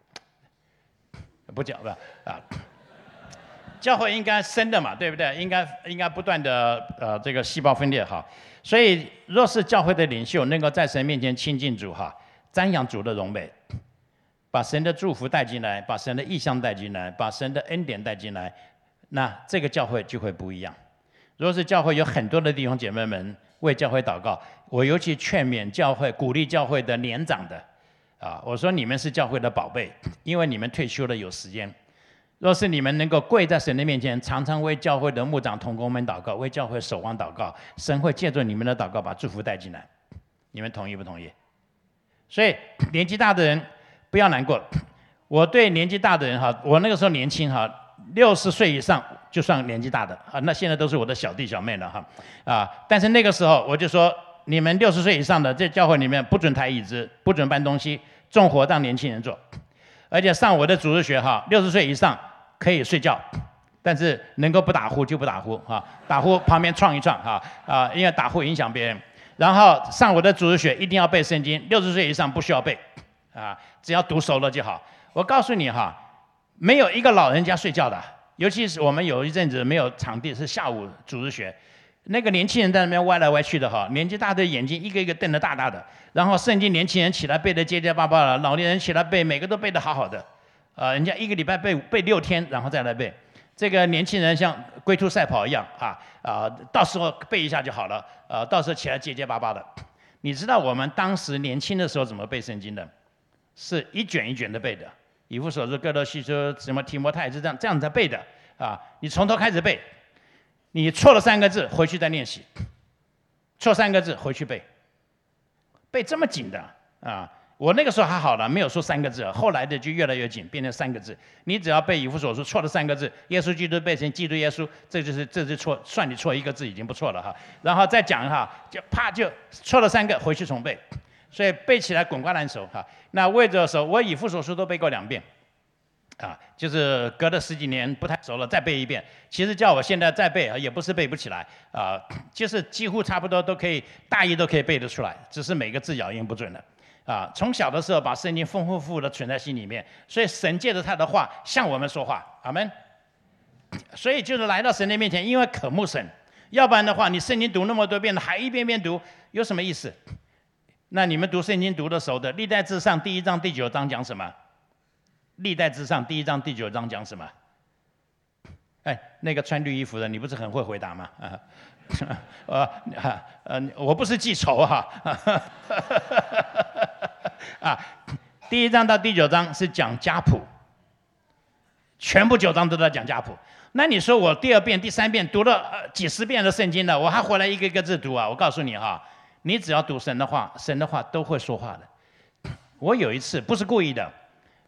不讲了啊。教会应该生的嘛，对不对？应该应该不断的呃这个细胞分裂哈。所以若是教会的领袖能够在神面前亲近主哈，瞻仰主的荣美，把神的祝福带进来，把神的意象带进来，把神的恩典带进来，那这个教会就会不一样。若是教会有很多的弟兄姐妹们为教会祷告，我尤其劝勉教会、鼓励教会的年长的啊，我说你们是教会的宝贝，因为你们退休了有时间。若是你们能够跪在神的面前，常常为教会的牧长同工们祷告，为教会守望祷告，神会借助你们的祷告把祝福带进来。你们同意不同意？所以年纪大的人不要难过。我对年纪大的人哈，我那个时候年轻哈，六十岁以上就算年纪大的啊，那现在都是我的小弟小妹了哈啊。但是那个时候我就说，你们六十岁以上的在教会里面不准抬椅子，不准搬东西，重活让年轻人做。而且上我的主日学哈，六十岁以上可以睡觉，但是能够不打呼就不打呼哈，打呼旁边撞一撞哈啊，因为打呼影响别人。然后上我的主日学一定要背圣经，六十岁以上不需要背啊，只要读熟了就好。我告诉你哈，没有一个老人家睡觉的，尤其是我们有一阵子没有场地是下午主日学，那个年轻人在那边歪来歪去的哈，年纪大的眼睛一个一个瞪得大大的。然后圣经年轻人起来背得结结巴巴的，老年人起来背，每个都背得好好的，呃，人家一个礼拜背背六天，然后再来背。这个年轻人像龟兔赛跑一样啊啊，到时候背一下就好了，呃，到时候起来结结巴巴的。你知道我们当时年轻的时候怎么背圣经的？是一卷一卷的背的，以弗所书、哥罗西书、什么提摩太是这样这样子背的啊。你从头开始背，你错了三个字回去再练习，错三个字回去背。背这么紧的啊！我那个时候还好了，没有说三个字，后来的就越来越紧，变成三个字。你只要背以弗所书错了三个字，耶稣基督背成基督耶稣，这就是这就错，算你错一个字已经不错了哈。然后再讲哈，就啪就错了三个，回去重背，所以背起来滚瓜烂熟哈。那为着手，我以弗所书都背过两遍。啊，就是隔了十几年不太熟了，再背一遍。其实叫我现在再背，也不是背不起来啊，就是几乎差不多都可以，大意都可以背得出来，只是每个字咬音不准了。啊，从小的时候把圣经丰丰富富的存在心里面，所以神借着他的话向我们说话，阿们。所以就是来到神的面前，因为渴慕神，要不然的话，你圣经读那么多遍了，还一遍遍读，有什么意思？那你们读圣经读得熟的，历代志上第一章第九章讲什么？历代之上第一章第九章讲什么？哎，那个穿绿衣服的，你不是很会回答吗？啊，呃呃，我不是记仇哈。啊，第一章到第九章是讲家谱，全部九章都在讲家谱。那你说我第二遍、第三遍读了呃几十遍的圣经了，我还回来一个一个字读啊？我告诉你哈，你只要读神的话，神的话都会说话的。我有一次不是故意的。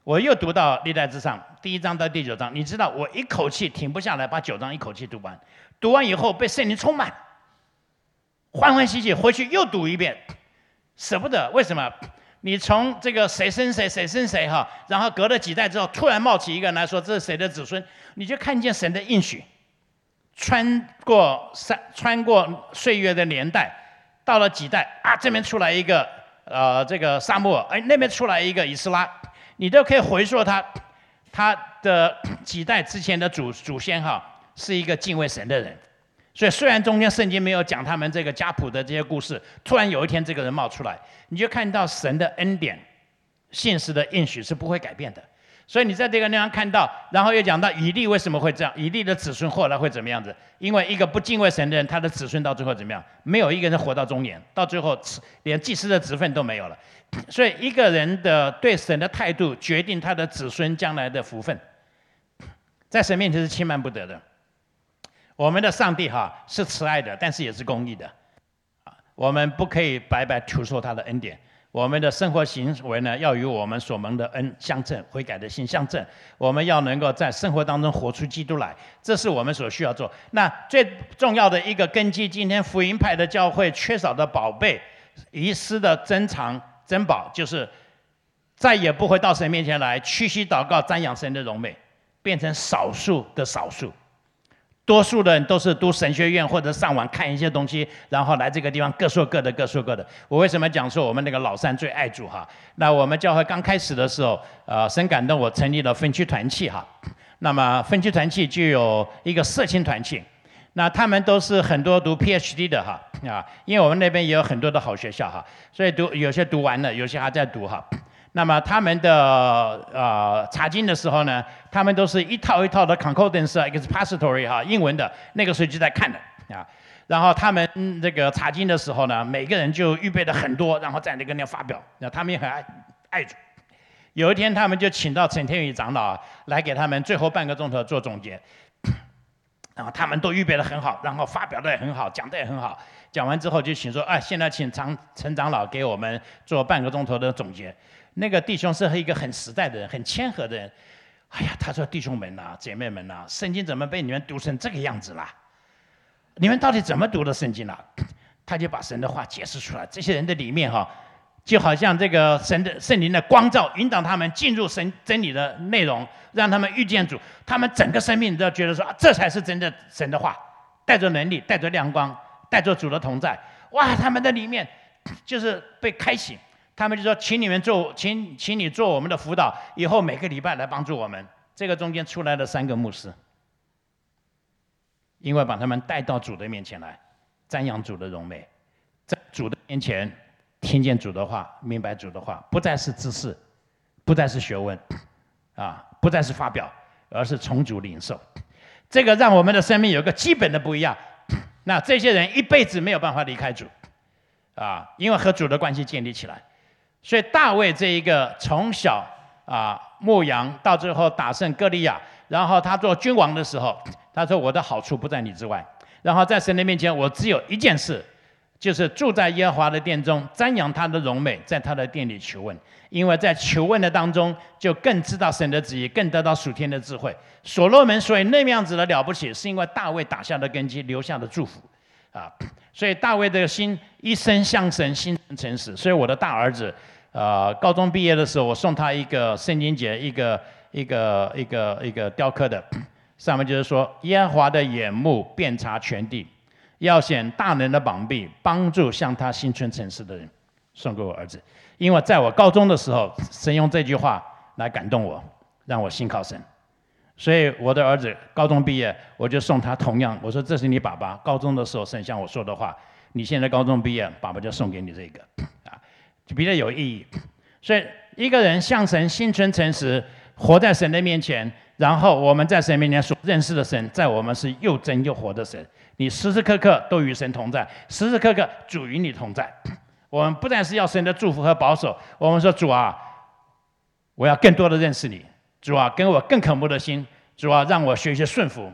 我又读到历代之上第一章到第九章，你知道我一口气停不下来，把九章一口气读完。读完以后被圣灵充满，欢欢喜喜回去又读一遍，舍不得。为什么？你从这个谁生谁谁生谁哈，然后隔了几代之后，突然冒起一个人来说这是谁的子孙，你就看见神的应许，穿过山穿过岁月的年代，到了几代啊，这边出来一个呃这个撒母耳，哎那边出来一个以斯拉，你都可以回溯他他的几代之前的祖祖先哈，是一个敬畏神的人。所以虽然中间圣经没有讲他们这个家谱的这些故事，突然有一天这个人冒出来，你就看到神的恩典、信实的应许是不会改变的。所以你在这个地方看到，然后又讲到以利为什么会这样，以利的子孙后来会怎么样子？因为一个不敬畏神的人，他的子孙到最后怎么样？没有一个人活到中年，到最后连祭司的职分都没有了。所以一个人的对神的态度，决定他的子孙将来的福分，在神面前是轻慢不得的。我们的上帝哈是慈爱的，但是也是公义的，啊，我们不可以白白吐出他的恩典。我们的生活行为呢，要与我们所蒙的恩相称，悔改的心相称。我们要能够在生活当中活出基督来，这是我们所需要做。那最重要的一个根基，今天福音派的教会缺少的宝贝、遗失的珍藏珍宝，就是再也不会到神面前来屈膝祷告、瞻仰神的荣美，变成少数的少数。多数的人都是读神学院或者上网看一些东西，然后来这个地方各说各的，各说各的。我为什么讲说我们那个老三最爱主哈？那我们教会刚开始的时候，呃，神感动我成立了分区团契哈。那么分区团契就有一个社青团契，那他们都是很多读 P H D 的哈啊，因为我们那边也有很多的好学校哈，所以读有些读完了，有些还在读哈。那么他们的呃查经的时候呢，他们都是一套一套的 concordance expository 哈，英文的，那个时候就在看的啊。然后他们这个查经的时候呢，每个人就预备了很多，然后在那个地方发表。那他们也很爱爱主。有一天他们就请到陈天宇长老来给他们最后半个钟头做总结，然后他们都预备得很好，然后发表的也很好，讲的也很好。讲完之后就请说，哎，现在请常陈长老给我们做半个钟头的总结。那个弟兄是一个很实在的人，很谦和的人。哎呀，他说：“弟兄们呐、啊，姐妹们呐、啊，圣经怎么被你们读成这个样子啦？你们到底怎么读的圣经啦？”他就把神的话解释出来。这些人的里面哈，就好像这个神的圣灵的光照，引导他们进入神真理的内容，让他们遇见主。他们整个生命都觉得说，啊，这才是真的神的话，带着能力，带着亮光，带着主的同在。哇，他们的里面就是被开启。他们就说：“请你们做，请请你做我们的辅导，以后每个礼拜来帮助我们。”这个中间出来了三个牧师，因为把他们带到主的面前来，瞻仰主的荣美，在主的面前听见主的话，明白主的话，不再是知识，不再是学问，啊，不再是发表，而是从主领受。这个让我们的生命有个基本的不一样。那这些人一辈子没有办法离开主，啊，因为和主的关系建立起来。所以大卫这一个从小啊牧羊，到最后打胜歌利亚，然后他做君王的时候，他说：“我的好处不在你之外。”然后在神的面前，我只有一件事，就是住在耶和华的殿中，瞻仰他的荣美，在他的殿里求问。因为在求问的当中，就更知道神的旨意，更得到属天的智慧。所罗门所以那么样子的了不起，是因为大卫打下的根基，留下的祝福啊。所以大卫的心一生向神，心诚实。所以我的大儿子，呃，高中毕业的时候，我送他一个圣经节，一个一个一个一个雕刻的，上面就是说：耶和华的眼目遍察全地，要显大能的膀臂，帮助向他心存诚实的人。送给我儿子，因为在我高中的时候，神用这句话来感动我，让我信靠神。所以我的儿子高中毕业，我就送他同样，我说这是你爸爸高中的时候神向我说的话，你现在高中毕业，爸爸就送给你这个，啊，就比较有意义。所以一个人向神心存诚实，活在神的面前，然后我们在神面前所认识的神，在我们是又真又活的神，你时时刻刻都与神同在，时时刻刻主与你同在。我们不但是要神的祝福和保守，我们说主啊，我要更多的认识你。主啊，给我更渴慕的心。主啊，让我学习顺服。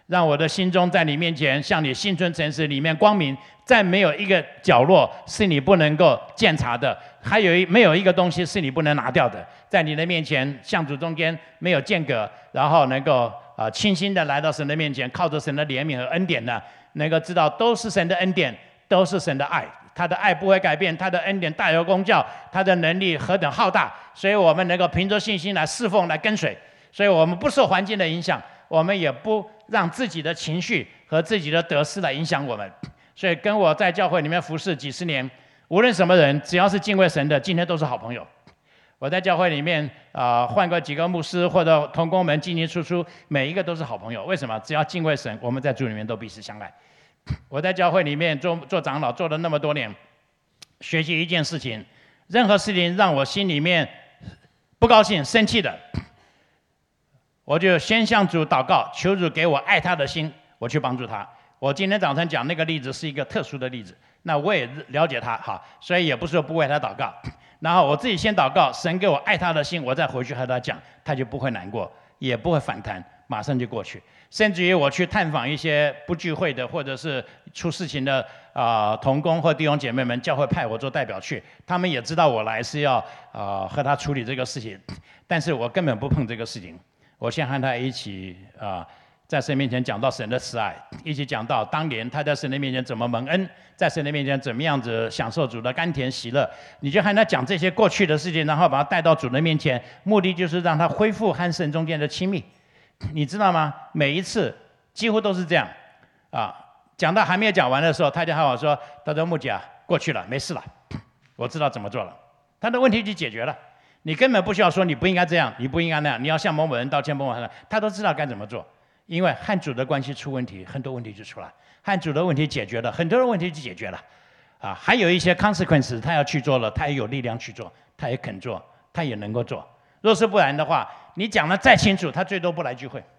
让我的心中在你面前像你心存诚实，里面光明，再没有一个角落是你不能够鉴察的，还有一没有一个东西是你不能拿掉的，在你的面前相主中间没有间隔，然后能够啊、呃、清新的来到神的面前，靠着神的怜悯和恩典呢，能够知道都是神的恩典，都是神的爱，他的爱不会改变，他的恩典大有功效，他的能力何等浩大，所以我们能够凭着信心来侍奉，来跟随，所以我们不受环境的影响，我们也不让自己的情绪和自己的得失来影响我们。所以跟我在教会里面服侍几十年，无论什么人，只要是敬畏神的，今天都是好朋友。我在教会里面啊、呃，换过几个牧师或者同工们进进出出，每一个都是好朋友。为什么？只要敬畏神，我们在主里面都彼此相爱。我在教会里面做做长老，做了那么多年，学习一件事情，任何事情让我心里面不高兴、生气的，我就先向主祷告，求主给我爱他的心，我去帮助他。我今天早晨讲那个例子是一个特殊的例子，那我也了解他，好，所以也不是说不为他祷告。然后我自己先祷告，神给我爱他的心，我再回去和他讲，他就不会难过，也不会反弹，马上就过去。甚至于我去探访一些不聚会的或者是出事情的啊、呃、同工或弟兄姐妹们，教会派我做代表去，他们也知道我来是要啊、呃、和他处理这个事情，但是我根本不碰这个事情，我先和他一起啊。呃在神面前讲到神的慈爱，一起讲到当年他在神的面前怎么蒙恩，在神的面前怎么样子享受主的甘甜喜乐，你就和他讲这些过去的事情，然后把他带到主的面前，目的就是让他恢复和神中间的亲密。你知道吗？每一次几乎都是这样啊。讲到还没有讲完的时候，他就和我说：“他说牧姐啊，过去了，没事了，我知道怎么做了。”他的问题就解决了。你根本不需要说你不应该这样，你不应该那样，你要向某某人道歉，某某人，他都知道该怎么做。因为和主的关系出问题，很多问题就出来；和主的问题解决了，很多的问题就解决了。啊，还有一些 consequences， 他要去做了，他也有力量去做，他也肯做，他也能够做。若是不然的话，你讲得再清楚，他最多不来聚会。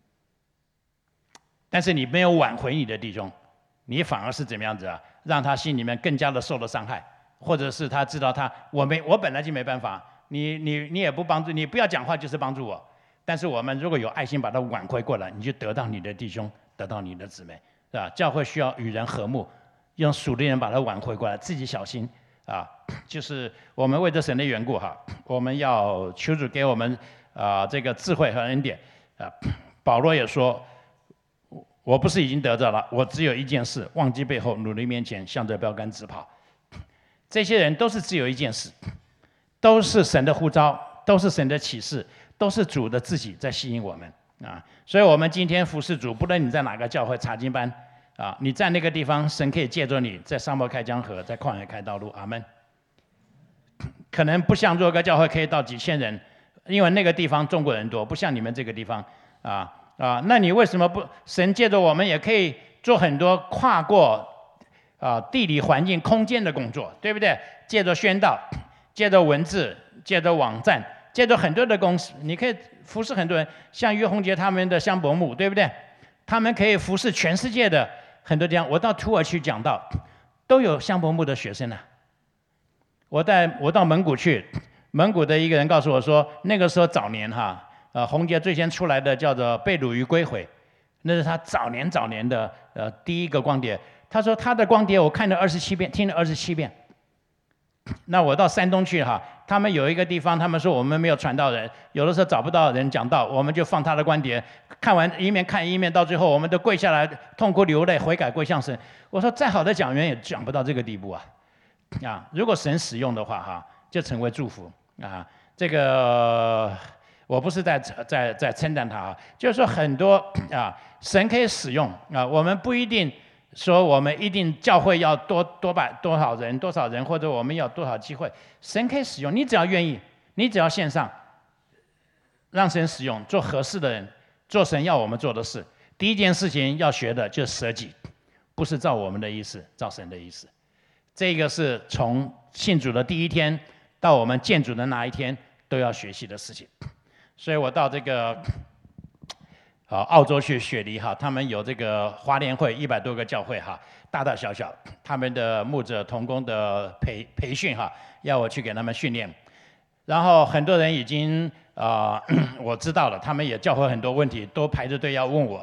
但是你没有挽回你的弟兄，你反而是怎么样子啊？让他心里面更加的受了伤害，或者是他知道他我没我本来就没办法，你你你也不帮助，你不要讲话就是帮助我。但是我们如果有爱心把它挽回过来，你就得到你的弟兄，得到你的姊妹，是吧？教会需要与人和睦，用属灵人把它挽回过来，自己小心啊！就是我们为着神的缘故哈，我们要求主给我们啊这个智慧和恩典啊。保罗也说，我不是已经得着了，我只有一件事，忘记背后，努力面前，向着标杆直跑。这些人都是只有一件事，都是神的呼召，都是神的启示。都是主的自己在吸引我们啊，所以我们今天服侍主，不论你在哪个教会查经班啊，你在那个地方，神可以借着你在沙漠开江河，在旷野开道路，阿们。可能不像若哥教会可以到几千人，因为那个地方中国人多，不像你们这个地方啊啊，那你为什么不？神借着我们也可以做很多跨过啊地理环境、空间的工作，对不对？借着宣道，借着文字，借着网站。借着很多的公司，你可以服侍很多人，像于洪杰他们的香柏木，对不对？他们可以服侍全世界的很多地方。我到土耳其讲道，都有香柏木的学生啊。我在我到蒙古去，蒙古的一个人告诉我说，那个时候早年哈，呃，洪杰最先出来的叫做《被掳于归回》，那是他早年早年的呃第一个光碟。他说他的光碟我看了二十七遍，听了二十七遍。那我到山东去哈，他们有一个地方，他们说我们没有传道人，有的时候找不到人讲道，我们就放他的光碟，看完一面看一面，到最后我们都跪下来痛哭流泪，悔改归向神。我说再好的讲员也讲不到这个地步啊！啊，如果神使用的话哈，就成为祝福啊。这个我不是在在在称赞他啊，就是说很多啊，神可以使用啊，我们不一定。说我们一定教会要多多百多少人多少人，或者我们要多少机会，神可以使用你，只要愿意，你只要献上，让神使用，做合适的人，做神要我们做的事。第一件事情要学的就是舍己，不是照我们的意思，照神的意思。这个是从信主的第一天到我们见主的那一天都要学习的事情。所以我到这个。啊，澳洲去雪梨哈，他们有这个华联会一百多个教会哈，大大小小，他们的牧者同工的培培训哈，要我去给他们训练。然后很多人已经啊、呃，我知道了，他们也教会很多问题，都排着队要问我哈。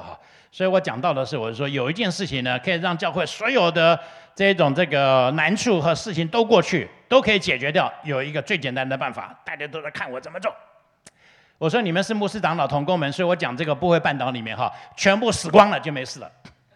所以我讲到的是，我是说有一件事情呢，可以让教会所有的这种这个难处和事情都过去，都可以解决掉。有一个最简单的办法，大家都在看我怎么做。我说你们是牧师长老同工们，所以我讲这个不会绊倒里面哈，全部死光了就没事了。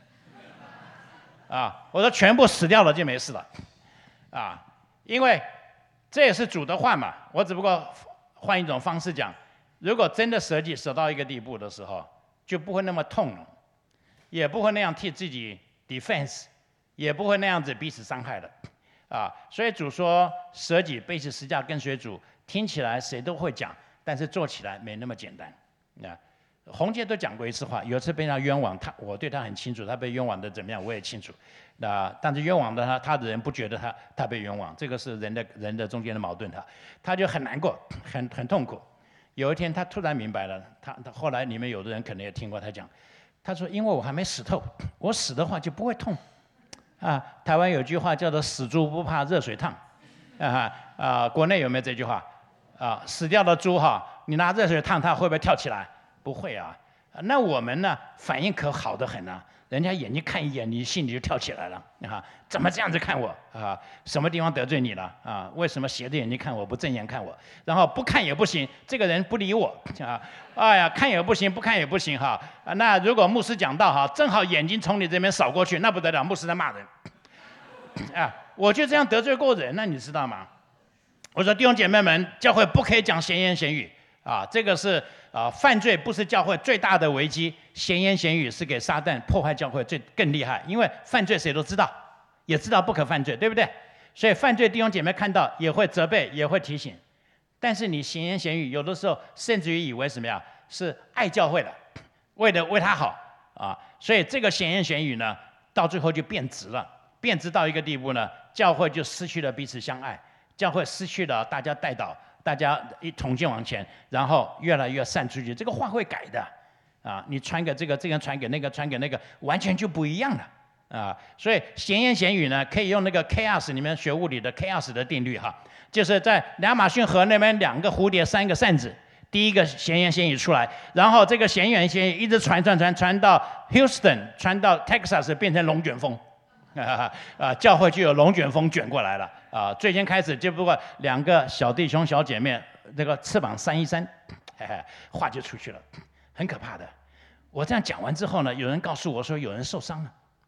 啊，我说全部死掉了就没事了。啊，因为这也是主的话嘛，我只不过换一种方式讲，如果真的舍己舍到一个地步的时候，就不会那么痛了。也不会那样替自己 defense， 也不会那样子彼此伤害的，啊，所以主说舍己背起十字架跟随主，听起来谁都会讲，但是做起来没那么简单。啊，洪杰都讲过一次话，有一次被他冤枉，他我对他很清楚，他被冤枉的怎么样我也清楚，啊，但是冤枉的他，他的人不觉得他他被冤枉，这个是人的人的中间的矛盾，他他就很难过，很很痛苦。有一天他突然明白了，他他后来你们有的人可能也听过他讲。他说：“因为我还没死透，我死的话就不会痛，啊，台湾有句话叫做‘死猪不怕热水烫’，啊啊，国内有没有这句话？啊，死掉的猪哈，你拿热水烫它会不会跳起来？不会啊。那我们呢，反应可好得很啊，人家眼睛看一眼，你心里就跳起来了啊！怎么这样子看我啊？什么地方得罪你了啊？为什么斜着眼睛看我，不正眼看我？然后不看也不行，这个人不理我啊！哎呀，看也不行，不看也不行哈！啊，那如果牧师讲道哈，正好眼睛从你这边扫过去，那不得了，牧师在骂人啊！我就这样得罪过人，那你知道吗？我说弟兄姐妹们，教会不可以讲闲言闲语啊，这个是。”啊，犯罪不是教会最大的危机，闲言闲语是给撒旦破坏教会最更厉害。因为犯罪谁都知道，也知道不可犯罪，对不对？所以犯罪弟兄姐妹看到也会责备，也会提醒。但是你闲言闲语，有的时候甚至于以为什么呀？是爱教会的，为了为他好啊。所以这个闲言闲语呢，到最后就变质了，变质到一个地步呢，教会就失去了彼此相爱，教会失去了大家带导。大家一同进往前，然后越来越散出去，这个话会改的，啊，你传给这个，这个人传给那个，传给那个，完全就不一样了，啊，所以闲言闲语呢，可以用那个 chaos， 你们学物理的 chaos 的定律哈，就是在亚马逊河那边两个蝴蝶，三个扇子，第一个闲言闲语出来，然后这个闲言闲语一直传传传传到 Houston， 传到 Texas 变成龙卷风。啊啊！教会就有龙卷风卷过来了啊！最先开始就不过两个小弟兄小姐妹，那个翅膀扇一扇，嘿嘿，话就出去了，很可怕的。我这样讲完之后呢，有人告诉我说有人受伤了。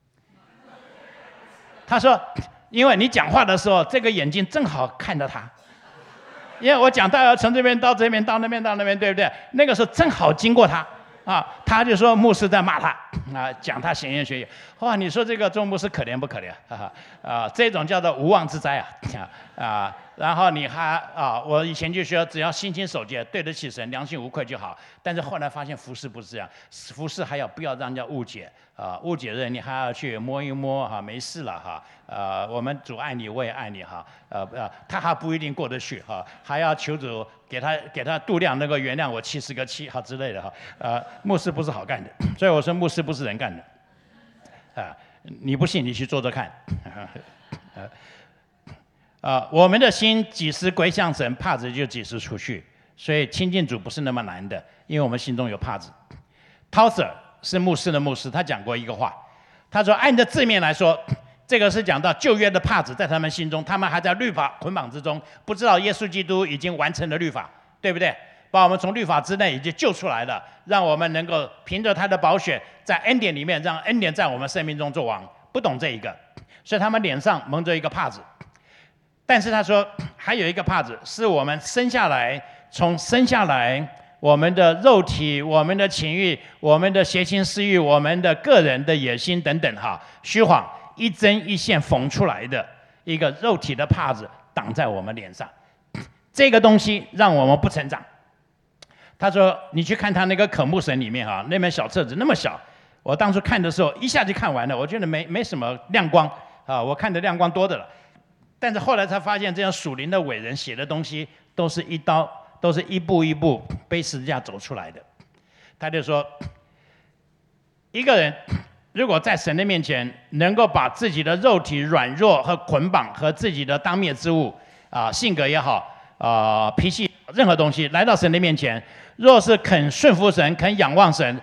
他说，因为你讲话的时候，这个眼睛正好看到他，因为我讲到要从这边到这边到那边到那边，对不对？那个时候正好经过他。啊，他就说牧师在骂他，啊，讲他闲言闲语。哇，你说这个做牧师可怜不可怜？啊啊，这种叫做无妄之灾啊啊！然后你还啊，我以前就说只要心清守节，对得起神，良心无愧就好。但是后来发现服事不是这样，服事还要不要让人家误解啊？误解人你还要去摸一摸哈，没事了哈。呃，我们主爱你，我也爱你哈。呃呃，他还不一定过得去哈，还要求主给他给他度量那个原谅我七十个七哈之类的哈。呃，牧师不是好干的，所以我说牧师不是人干的。啊，你不信你去做做看。啊啊，我们的心几时归向神，帕子就几时出去。所以亲近主不是那么难的，因为我们心中有帕子。Tauser 是牧师的牧师，他讲过一个话，他说按照字面来说，这个是讲到旧约的帕子在他们心中，他们还在律法捆绑之中，不知道耶稣基督已经完成了律法，对不对？把我们从律法之内已经救出来了，让我们能够凭着他的宝血，在恩典里面，让恩典在我们生命中作王。不懂这一个，所以他们脸上蒙着一个帕子。但是他说还有一个帕子，是我们生下来，从生下来，我们的肉体、我们的情欲、我们的邪情私欲、我们的个人的野心等等哈，虚晃一针一线缝出来的一个肉体的帕子挡在我们脸上，这个东西让我们不成长。他说你去看他那个渴慕神里面哈，那本小册子那么小，我当初看的时候一下就看完了，我觉得没没什么亮光啊，我看的亮光多的了。但是后来才发现，这样属灵的伟人写的东西，都是一刀，都是一步一步背十字架走出来的。他就说，一个人如果在神的面前，能够把自己的肉体软弱和捆绑和自己的当灭之物啊，性格也好啊、呃，脾气任何东西来到神的面前，若是肯顺服神，肯仰望神，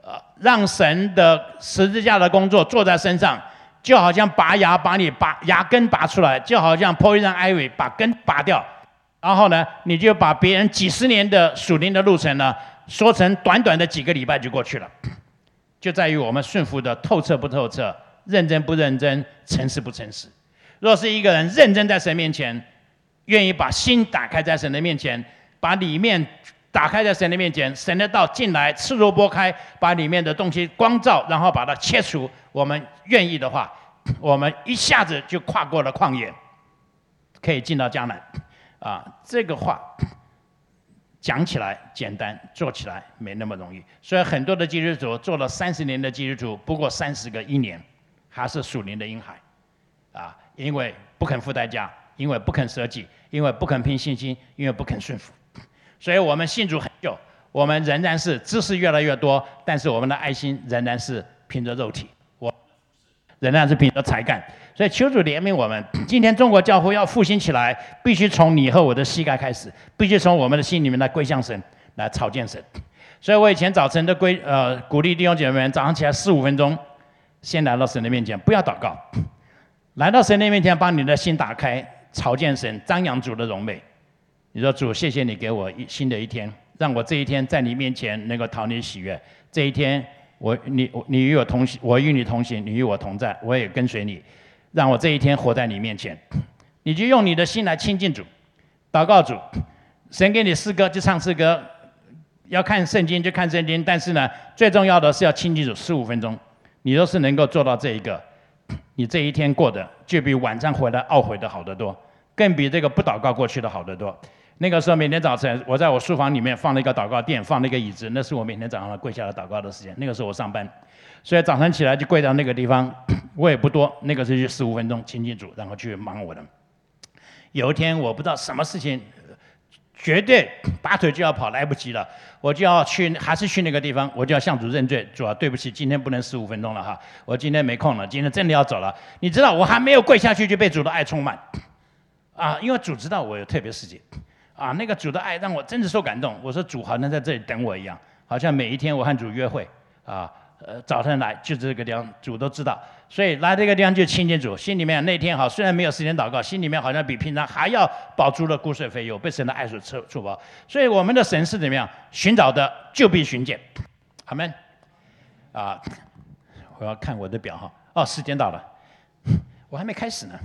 呃，让神的十字架的工作做在身上，就好像拔牙把你拔牙根拔出来，就好像 poison ivy 把根拔掉，然后呢，你就把别人几十年的属灵的路程呢，说成短短的几个礼拜就过去了。就在于我们顺服的透彻不透彻，认真不认真，诚实不诚实。若是一个人认真在神面前，愿意把心打开在神的面前，把里面打开在神的面前，神的道进来，赤裸拨开，把里面的东西光照，然后把它切除。我们愿意的话，我们一下子就跨过了旷野，可以进到迦南。啊，这个话讲起来简单，做起来没那么容易。所以很多的基督徒做了三十年的基督徒，不过三十个一年，还是属灵的婴孩。啊，因为不肯付代价，因为不肯舍己，因为不肯凭信心，因为不肯顺服。所以我们信主很久，我们仍然是知识越来越多，但是我们的爱心仍然是凭着肉体，我仍然是凭着才干。所以求主怜悯我们。今天中国教会要复兴起来，必须从你和我的膝盖开始，必须从我们的心里面来归向神，来朝见神。所以我以前早晨的归呃鼓励弟兄姐妹们，早上起来四五分钟，先来到神的面前，不要祷告，来到神的面前，把你的心打开，朝见神，张扬主的荣美。你说主，谢谢你给我一新的一天，让我这一天在你面前能够讨你喜悦。这一天我你你与我同行，我与你同行，你与我同在，我也跟随你，让我这一天活在你面前。你就用你的心来亲近主，祷告主，神给你诗歌就唱诗歌，要看圣经就看圣经，但是呢，最重要的是要亲近主十五分钟。你若是能够做到这一个，你这一天过得就比晚上回来懊悔的好得多，更比这个不祷告过去的好得多。那个时候每天早晨，我在我书房里面放了一个祷告垫，放了一个椅子，那是我每天早上跪下来祷告的时间。那个时候我上班，所以早上起来就跪到那个地方，我也不多，那个时候就十五分钟亲近主，然后去忙我的。有一天我不知道什么事情，绝对拔腿就要跑，来不及了，我就要去，还是去那个地方，我就要向主认罪，主啊，对不起，今天不能十五分钟了哈，我今天没空了，今天真的要走了。你知道我还没有跪下去就被主的爱充满，啊，因为主知道我有特别事情。啊，那个主的爱让我真的受感动。我说主好像在这里等我一样，好像每一天我和主约会啊，呃，早晨来就这个地方，主都知道，所以来这个地方就亲近主，心里面那天好，虽然没有时间祷告，心里面好像比平常还要饱足了骨髓肥油，被神的爱所触触摸。所以我们的神是怎么样？寻找的就必寻见，阿们。啊，我要看我的表哈，哦，时间到了，我还没开始呢。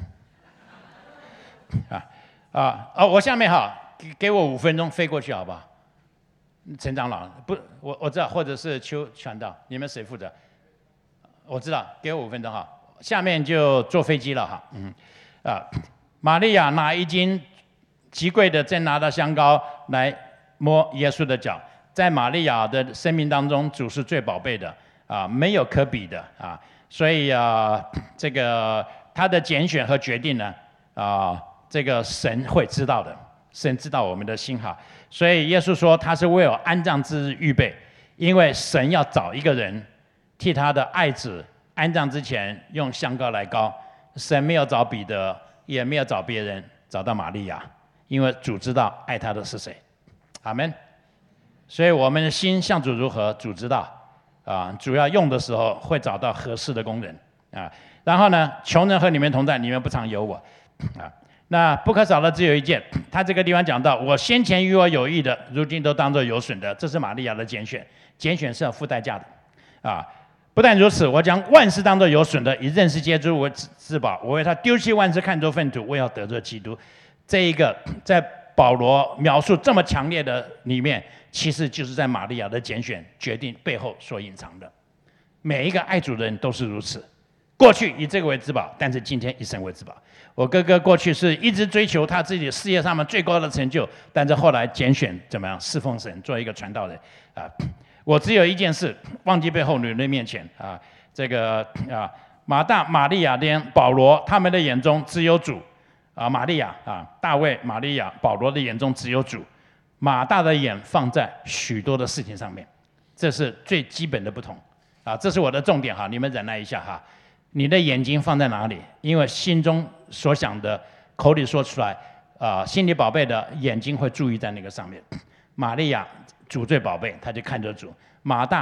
啊啊哦，我下面哈。给给我五分钟飞过去好不好？陈长老不，我我知道，或者是邱传道，你们谁负责？我知道，给我五分钟哈。下面就坐飞机了哈。嗯，啊，玛利亚拿一斤极贵的真拿的香膏来摸耶稣的脚，在玛利亚的生命当中，主是最宝贝的啊，没有可比的啊。所以啊，这个他的拣选和决定呢，啊，这个神会知道的。神知道我们的心哈，所以耶稣说他是为我安葬之日预备，因为神要找一个人替他的爱子安葬之前用香膏来膏。神没有找彼得，也没有找别人，找到玛利亚，因为主知道爱他的是谁。阿们。所以我们的心向主如何，主知道啊。主要用的时候会找到合适的工人啊。然后呢，穷人和你们同在，你们不常有我啊。那不可少的只有一件，他这个地方讲到，我先前与我有益的，如今都当作有损的，这是玛利亚的拣选，拣选是要付代价的，啊，不但如此，我将万事当作有损的，以认识基督为至宝，我为他丢弃万事，看作粪土，我要得着基督。这一个在保罗描述这么强烈的里面，其实就是在玛利亚的拣选决定背后所隐藏的。每一个爱主的人都是如此，过去以这个为至宝，但是今天以神为至宝。我哥哥过去是一直追求他自己事业上面最高的成就，但是后来拣选怎么样侍奉神，做一个传道人啊。我只有一件事，忘记背后女人面前啊，这个啊马大、玛利亚跟保罗他们的眼中只有主啊，玛利亚啊，大卫、玛利亚、保罗的眼中只有主，马大的眼放在许多的事情上面，这是最基本的不同啊。这是我的重点哈，你们忍耐一下哈。你的眼睛放在哪里？因为心中所想的，口里说出来，啊、呃，心里宝贝的眼睛会注意在那个上面。玛利亚主最宝贝，他就看着主；马大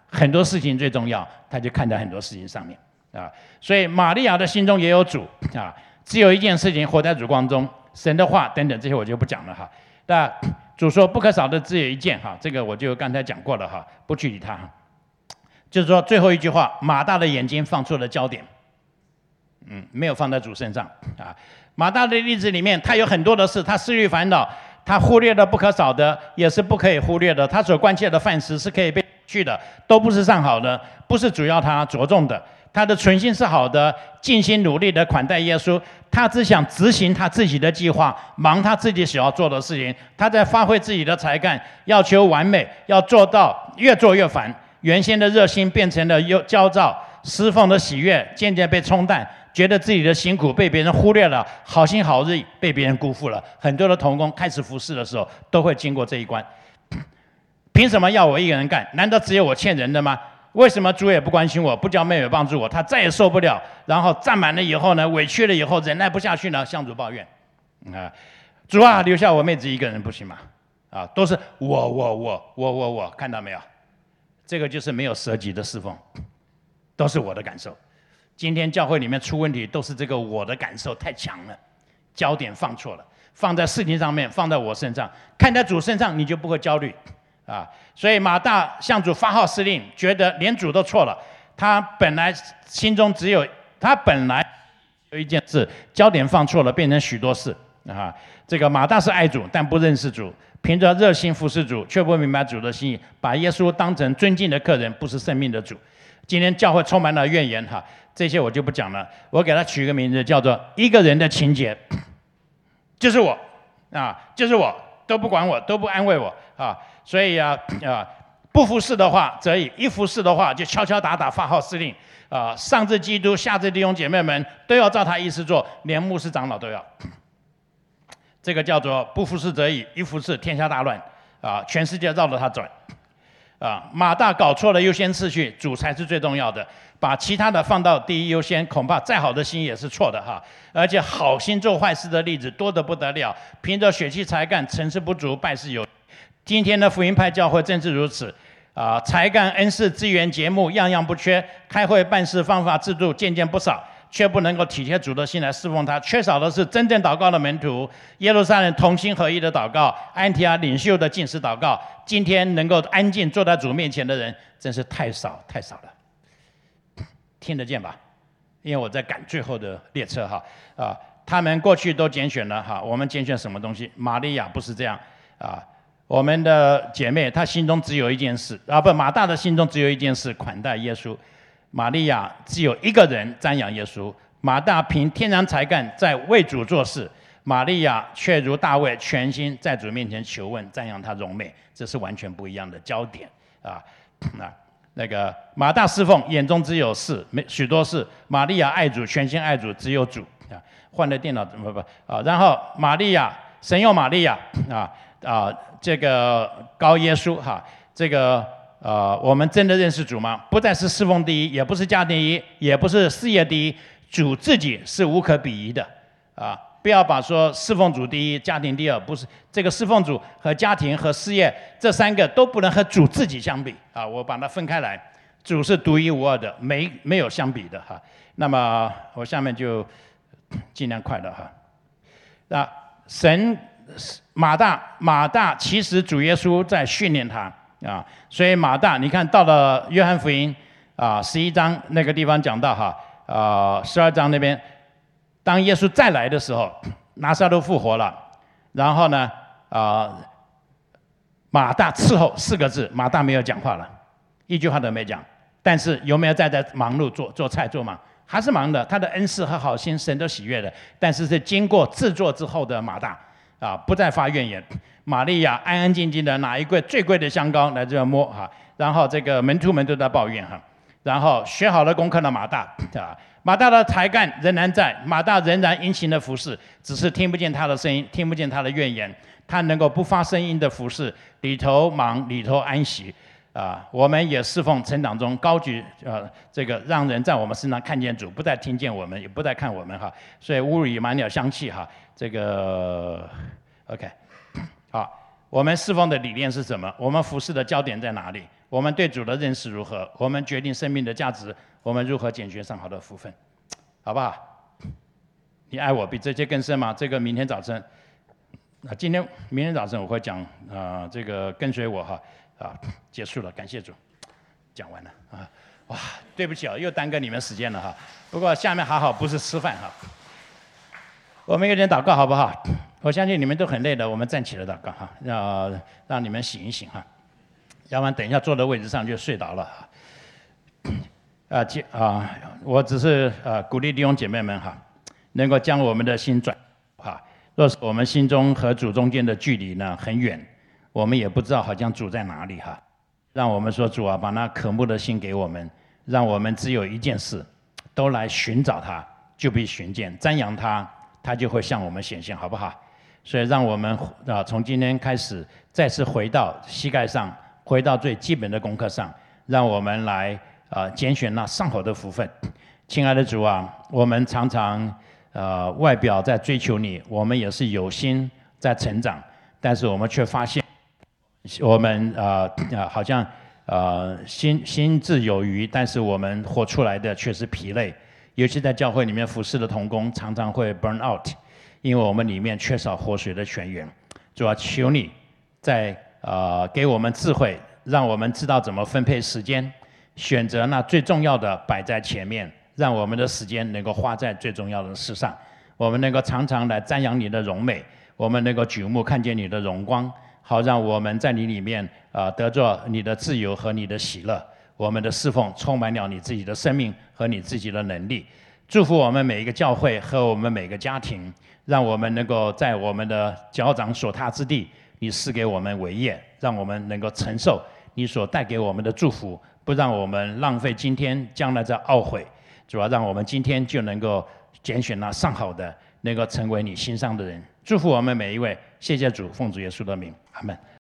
很多事情最重要，他就看在很多事情上面啊。所以玛利亚的心中也有主啊，只有一件事情，活在主光中，神的话等等这些我就不讲了哈。那主说不可少的只有一件哈，这个我就刚才讲过了哈，不去理它。就是说最后一句话，马大的眼睛放错了焦点，嗯，没有放在主身上啊。马大的例子里面，他有很多的事，他思虑烦恼，他忽略了不可少的，也是不可以忽略的。他所关切的饭食是可以被去的，都不是上好的，不是主要他着重的。他的存心是好的，尽心努力的款待耶稣，他只想执行他自己的计划，忙他自己想要做的事情。他在发挥自己的才干，要求完美，要做到越做越烦。原先的热心变成了焦躁，侍奉的喜悦渐渐被冲淡，觉得自己的辛苦被别人忽略了，好心好意被别人辜负了。很多的同工开始服侍的时候，都会经过这一关。凭什么要我一个人干？难道只有我欠人的吗？为什么主也不关心我，不叫妹妹帮助我？他再也受不了，然后站满了以后呢，委屈了以后，忍耐不下去呢，向主抱怨啊，主啊，留下我妹子一个人不行吗？啊，都是我我我我我我，看到没有？这个就是没有舍己的侍奉，都是我的感受。今天教会里面出问题，都是这个我的感受太强了，焦点放错了，放在事情上面，放在我身上，看在主身上，你就不会焦虑啊。所以马大向主发号施令，觉得连主都错了，他本来心中只有他本来有一件事，焦点放错了，变成许多事啊。这个马大是爱主，但不认识主。凭着热心服侍主，却不明白主的心意，把耶稣当成尊敬的客人，不是生命的主。今天教会充满了怨言哈，这些我就不讲了。我给他取一个名字，叫做一个人的情节，就是我啊，就是我，都不管我，都不安慰我啊。所以啊啊，不服侍的话则已，一服侍的话就敲敲打打发号施令啊。上至基督，下至弟兄姐妹们，都要照他意思做，连牧师长老都要。这个叫做不服侍则已，一服侍天下大乱啊！全世界绕着他转啊！马大搞错了优先次序，主才是最重要的，把其他的放到第一优先，恐怕再好的心也是错的哈！而且好心做坏事的例子多得不得了，凭着血气才干，成事不足，败事有。今天的福音派教会正是如此啊！才干、恩赐、资源、节目样样不缺，开会办事方法制度渐渐不少。却不能够体贴主的心来侍奉他，缺少的是真正祷告的门徒，耶路撒冷同心合一的祷告，安提阿领袖的禁食祷告。今天能够安静坐在主面前的人，真是太少太少了。听得见吧？因为我在赶最后的列车哈啊，他们过去都拣选了哈，我们拣选什么东西？玛利亚不是这样啊，我们的姐妹她心中只有一件事啊，不，马大的心中只有一件事，款待耶稣。玛利亚只有一个人瞻仰耶稣，马大凭天然才干在为主做事，玛利亚却如大卫全心在主面前求问瞻仰他荣美，这是完全不一样的焦点啊！那那个马大侍奉眼中只有事，没许多事；玛利亚爱主全心爱主，只有主啊！换了电脑怎么不啊？然后玛利亚神用玛利亚啊啊这个高耶稣哈这个。呃，我们真的认识主吗？不再是侍奉第一，也不是家庭第一，也不是事业第一，主自己是无可比拟的啊！不要把说侍奉主第一，家庭第二，不是这个侍奉主和家庭和事业这三个都不能和主自己相比啊！我把它分开来，主是独一无二的，没没有相比的哈。那么我下面就尽量快了哈。那神马大马大，其实主耶稣在训练他。啊，所以马大，你看到了约翰福音啊，十一章那个地方讲到哈，啊，十二章那边，当耶稣再来的时候，拿撒勒复活了，然后呢，啊，马大伺候四个字，马大没有讲话了，一句话都没讲，但是有没有在在忙碌做做菜做忙？还是忙的，他的恩赐和好心，神都喜悦的，但是是经过制作之后的马大啊，不再发怨言。玛利亚安安静静的拿一柜最贵的香膏来这样摸哈，然后这个门徒们都在抱怨哈，然后学好了功课的马大啊，马大的才干仍然在，马大仍然殷勤的服侍，只是听不见他的声音，听不见他的怨言，他能够不发声音的服侍，里头忙里头安息啊，我们也侍奉成长中高举呃这个让人在我们身上看见主，不再听见我们，也不再看我们哈，所以屋里满了香气哈，这个 OK。好，我们侍奉的理念是什么？我们服侍的焦点在哪里？ 我们对主的认识如何，我们决定生命的价值，我们如何拣选上好的福分，好不好？你爱我比这些更深吗？这个明天早晨，啊，今天明天早晨我会讲啊、呃，这个跟随我哈啊，结束了，感谢主，讲完了啊，哇，对不起啊，又耽搁你们时间了哈。不过下面还好，不是吃饭哈。我们有点祷告好不好？我相信你们都很累的，我们站起来祷告哈，让让你们醒一醒哈，要不然等一下坐在位置上就睡着了哈。啊，接啊，我只是呃鼓励弟兄姐妹们哈，能够将我们的心转哈。若是我们心中和主中间的距离呢很远，我们也不知道好像主在哪里哈。让我们说主啊，把那渴慕的心给我们，让我们只有一件事，都来寻找他，就必寻见；瞻仰他，他就会向我们显现，好不好？所以让我们啊，从今天开始再次回到膝盖上，回到最基本的功课上，让我们来啊拣选那上好的福分。亲爱的主啊，我们常常呃外表在追求你，我们也是有心在成长，但是我们却发现我们呃呃好像呃心心智有余，但是我们活出来的却是疲累。尤其在教会里面服侍的同工，常常会 burn out， 因为我们里面缺少活水的泉源。主啊，求你在呃给我们智慧，让我们知道怎么分配时间，选择那最重要的摆在前面，让我们的时间能够花在最重要的事上。我们能够常常来瞻仰你的荣美，我们能够举目看见你的荣光，好让我们在你里面啊、呃、得着你的自由和你的喜乐。我们的侍奉充满了你自己的生命和你自己的能力，祝福我们每一个教会和我们每个家庭，让我们能够在我们的脚掌所踏之地，你赐给我们为业，让我们能够承受你所带给我们的祝福，不让我们浪费今天，将来再懊悔。主要让我们今天就能够拣选那上好的，能够成为你心上的人。祝福我们每一位，谢谢主，奉主耶稣的名，阿们。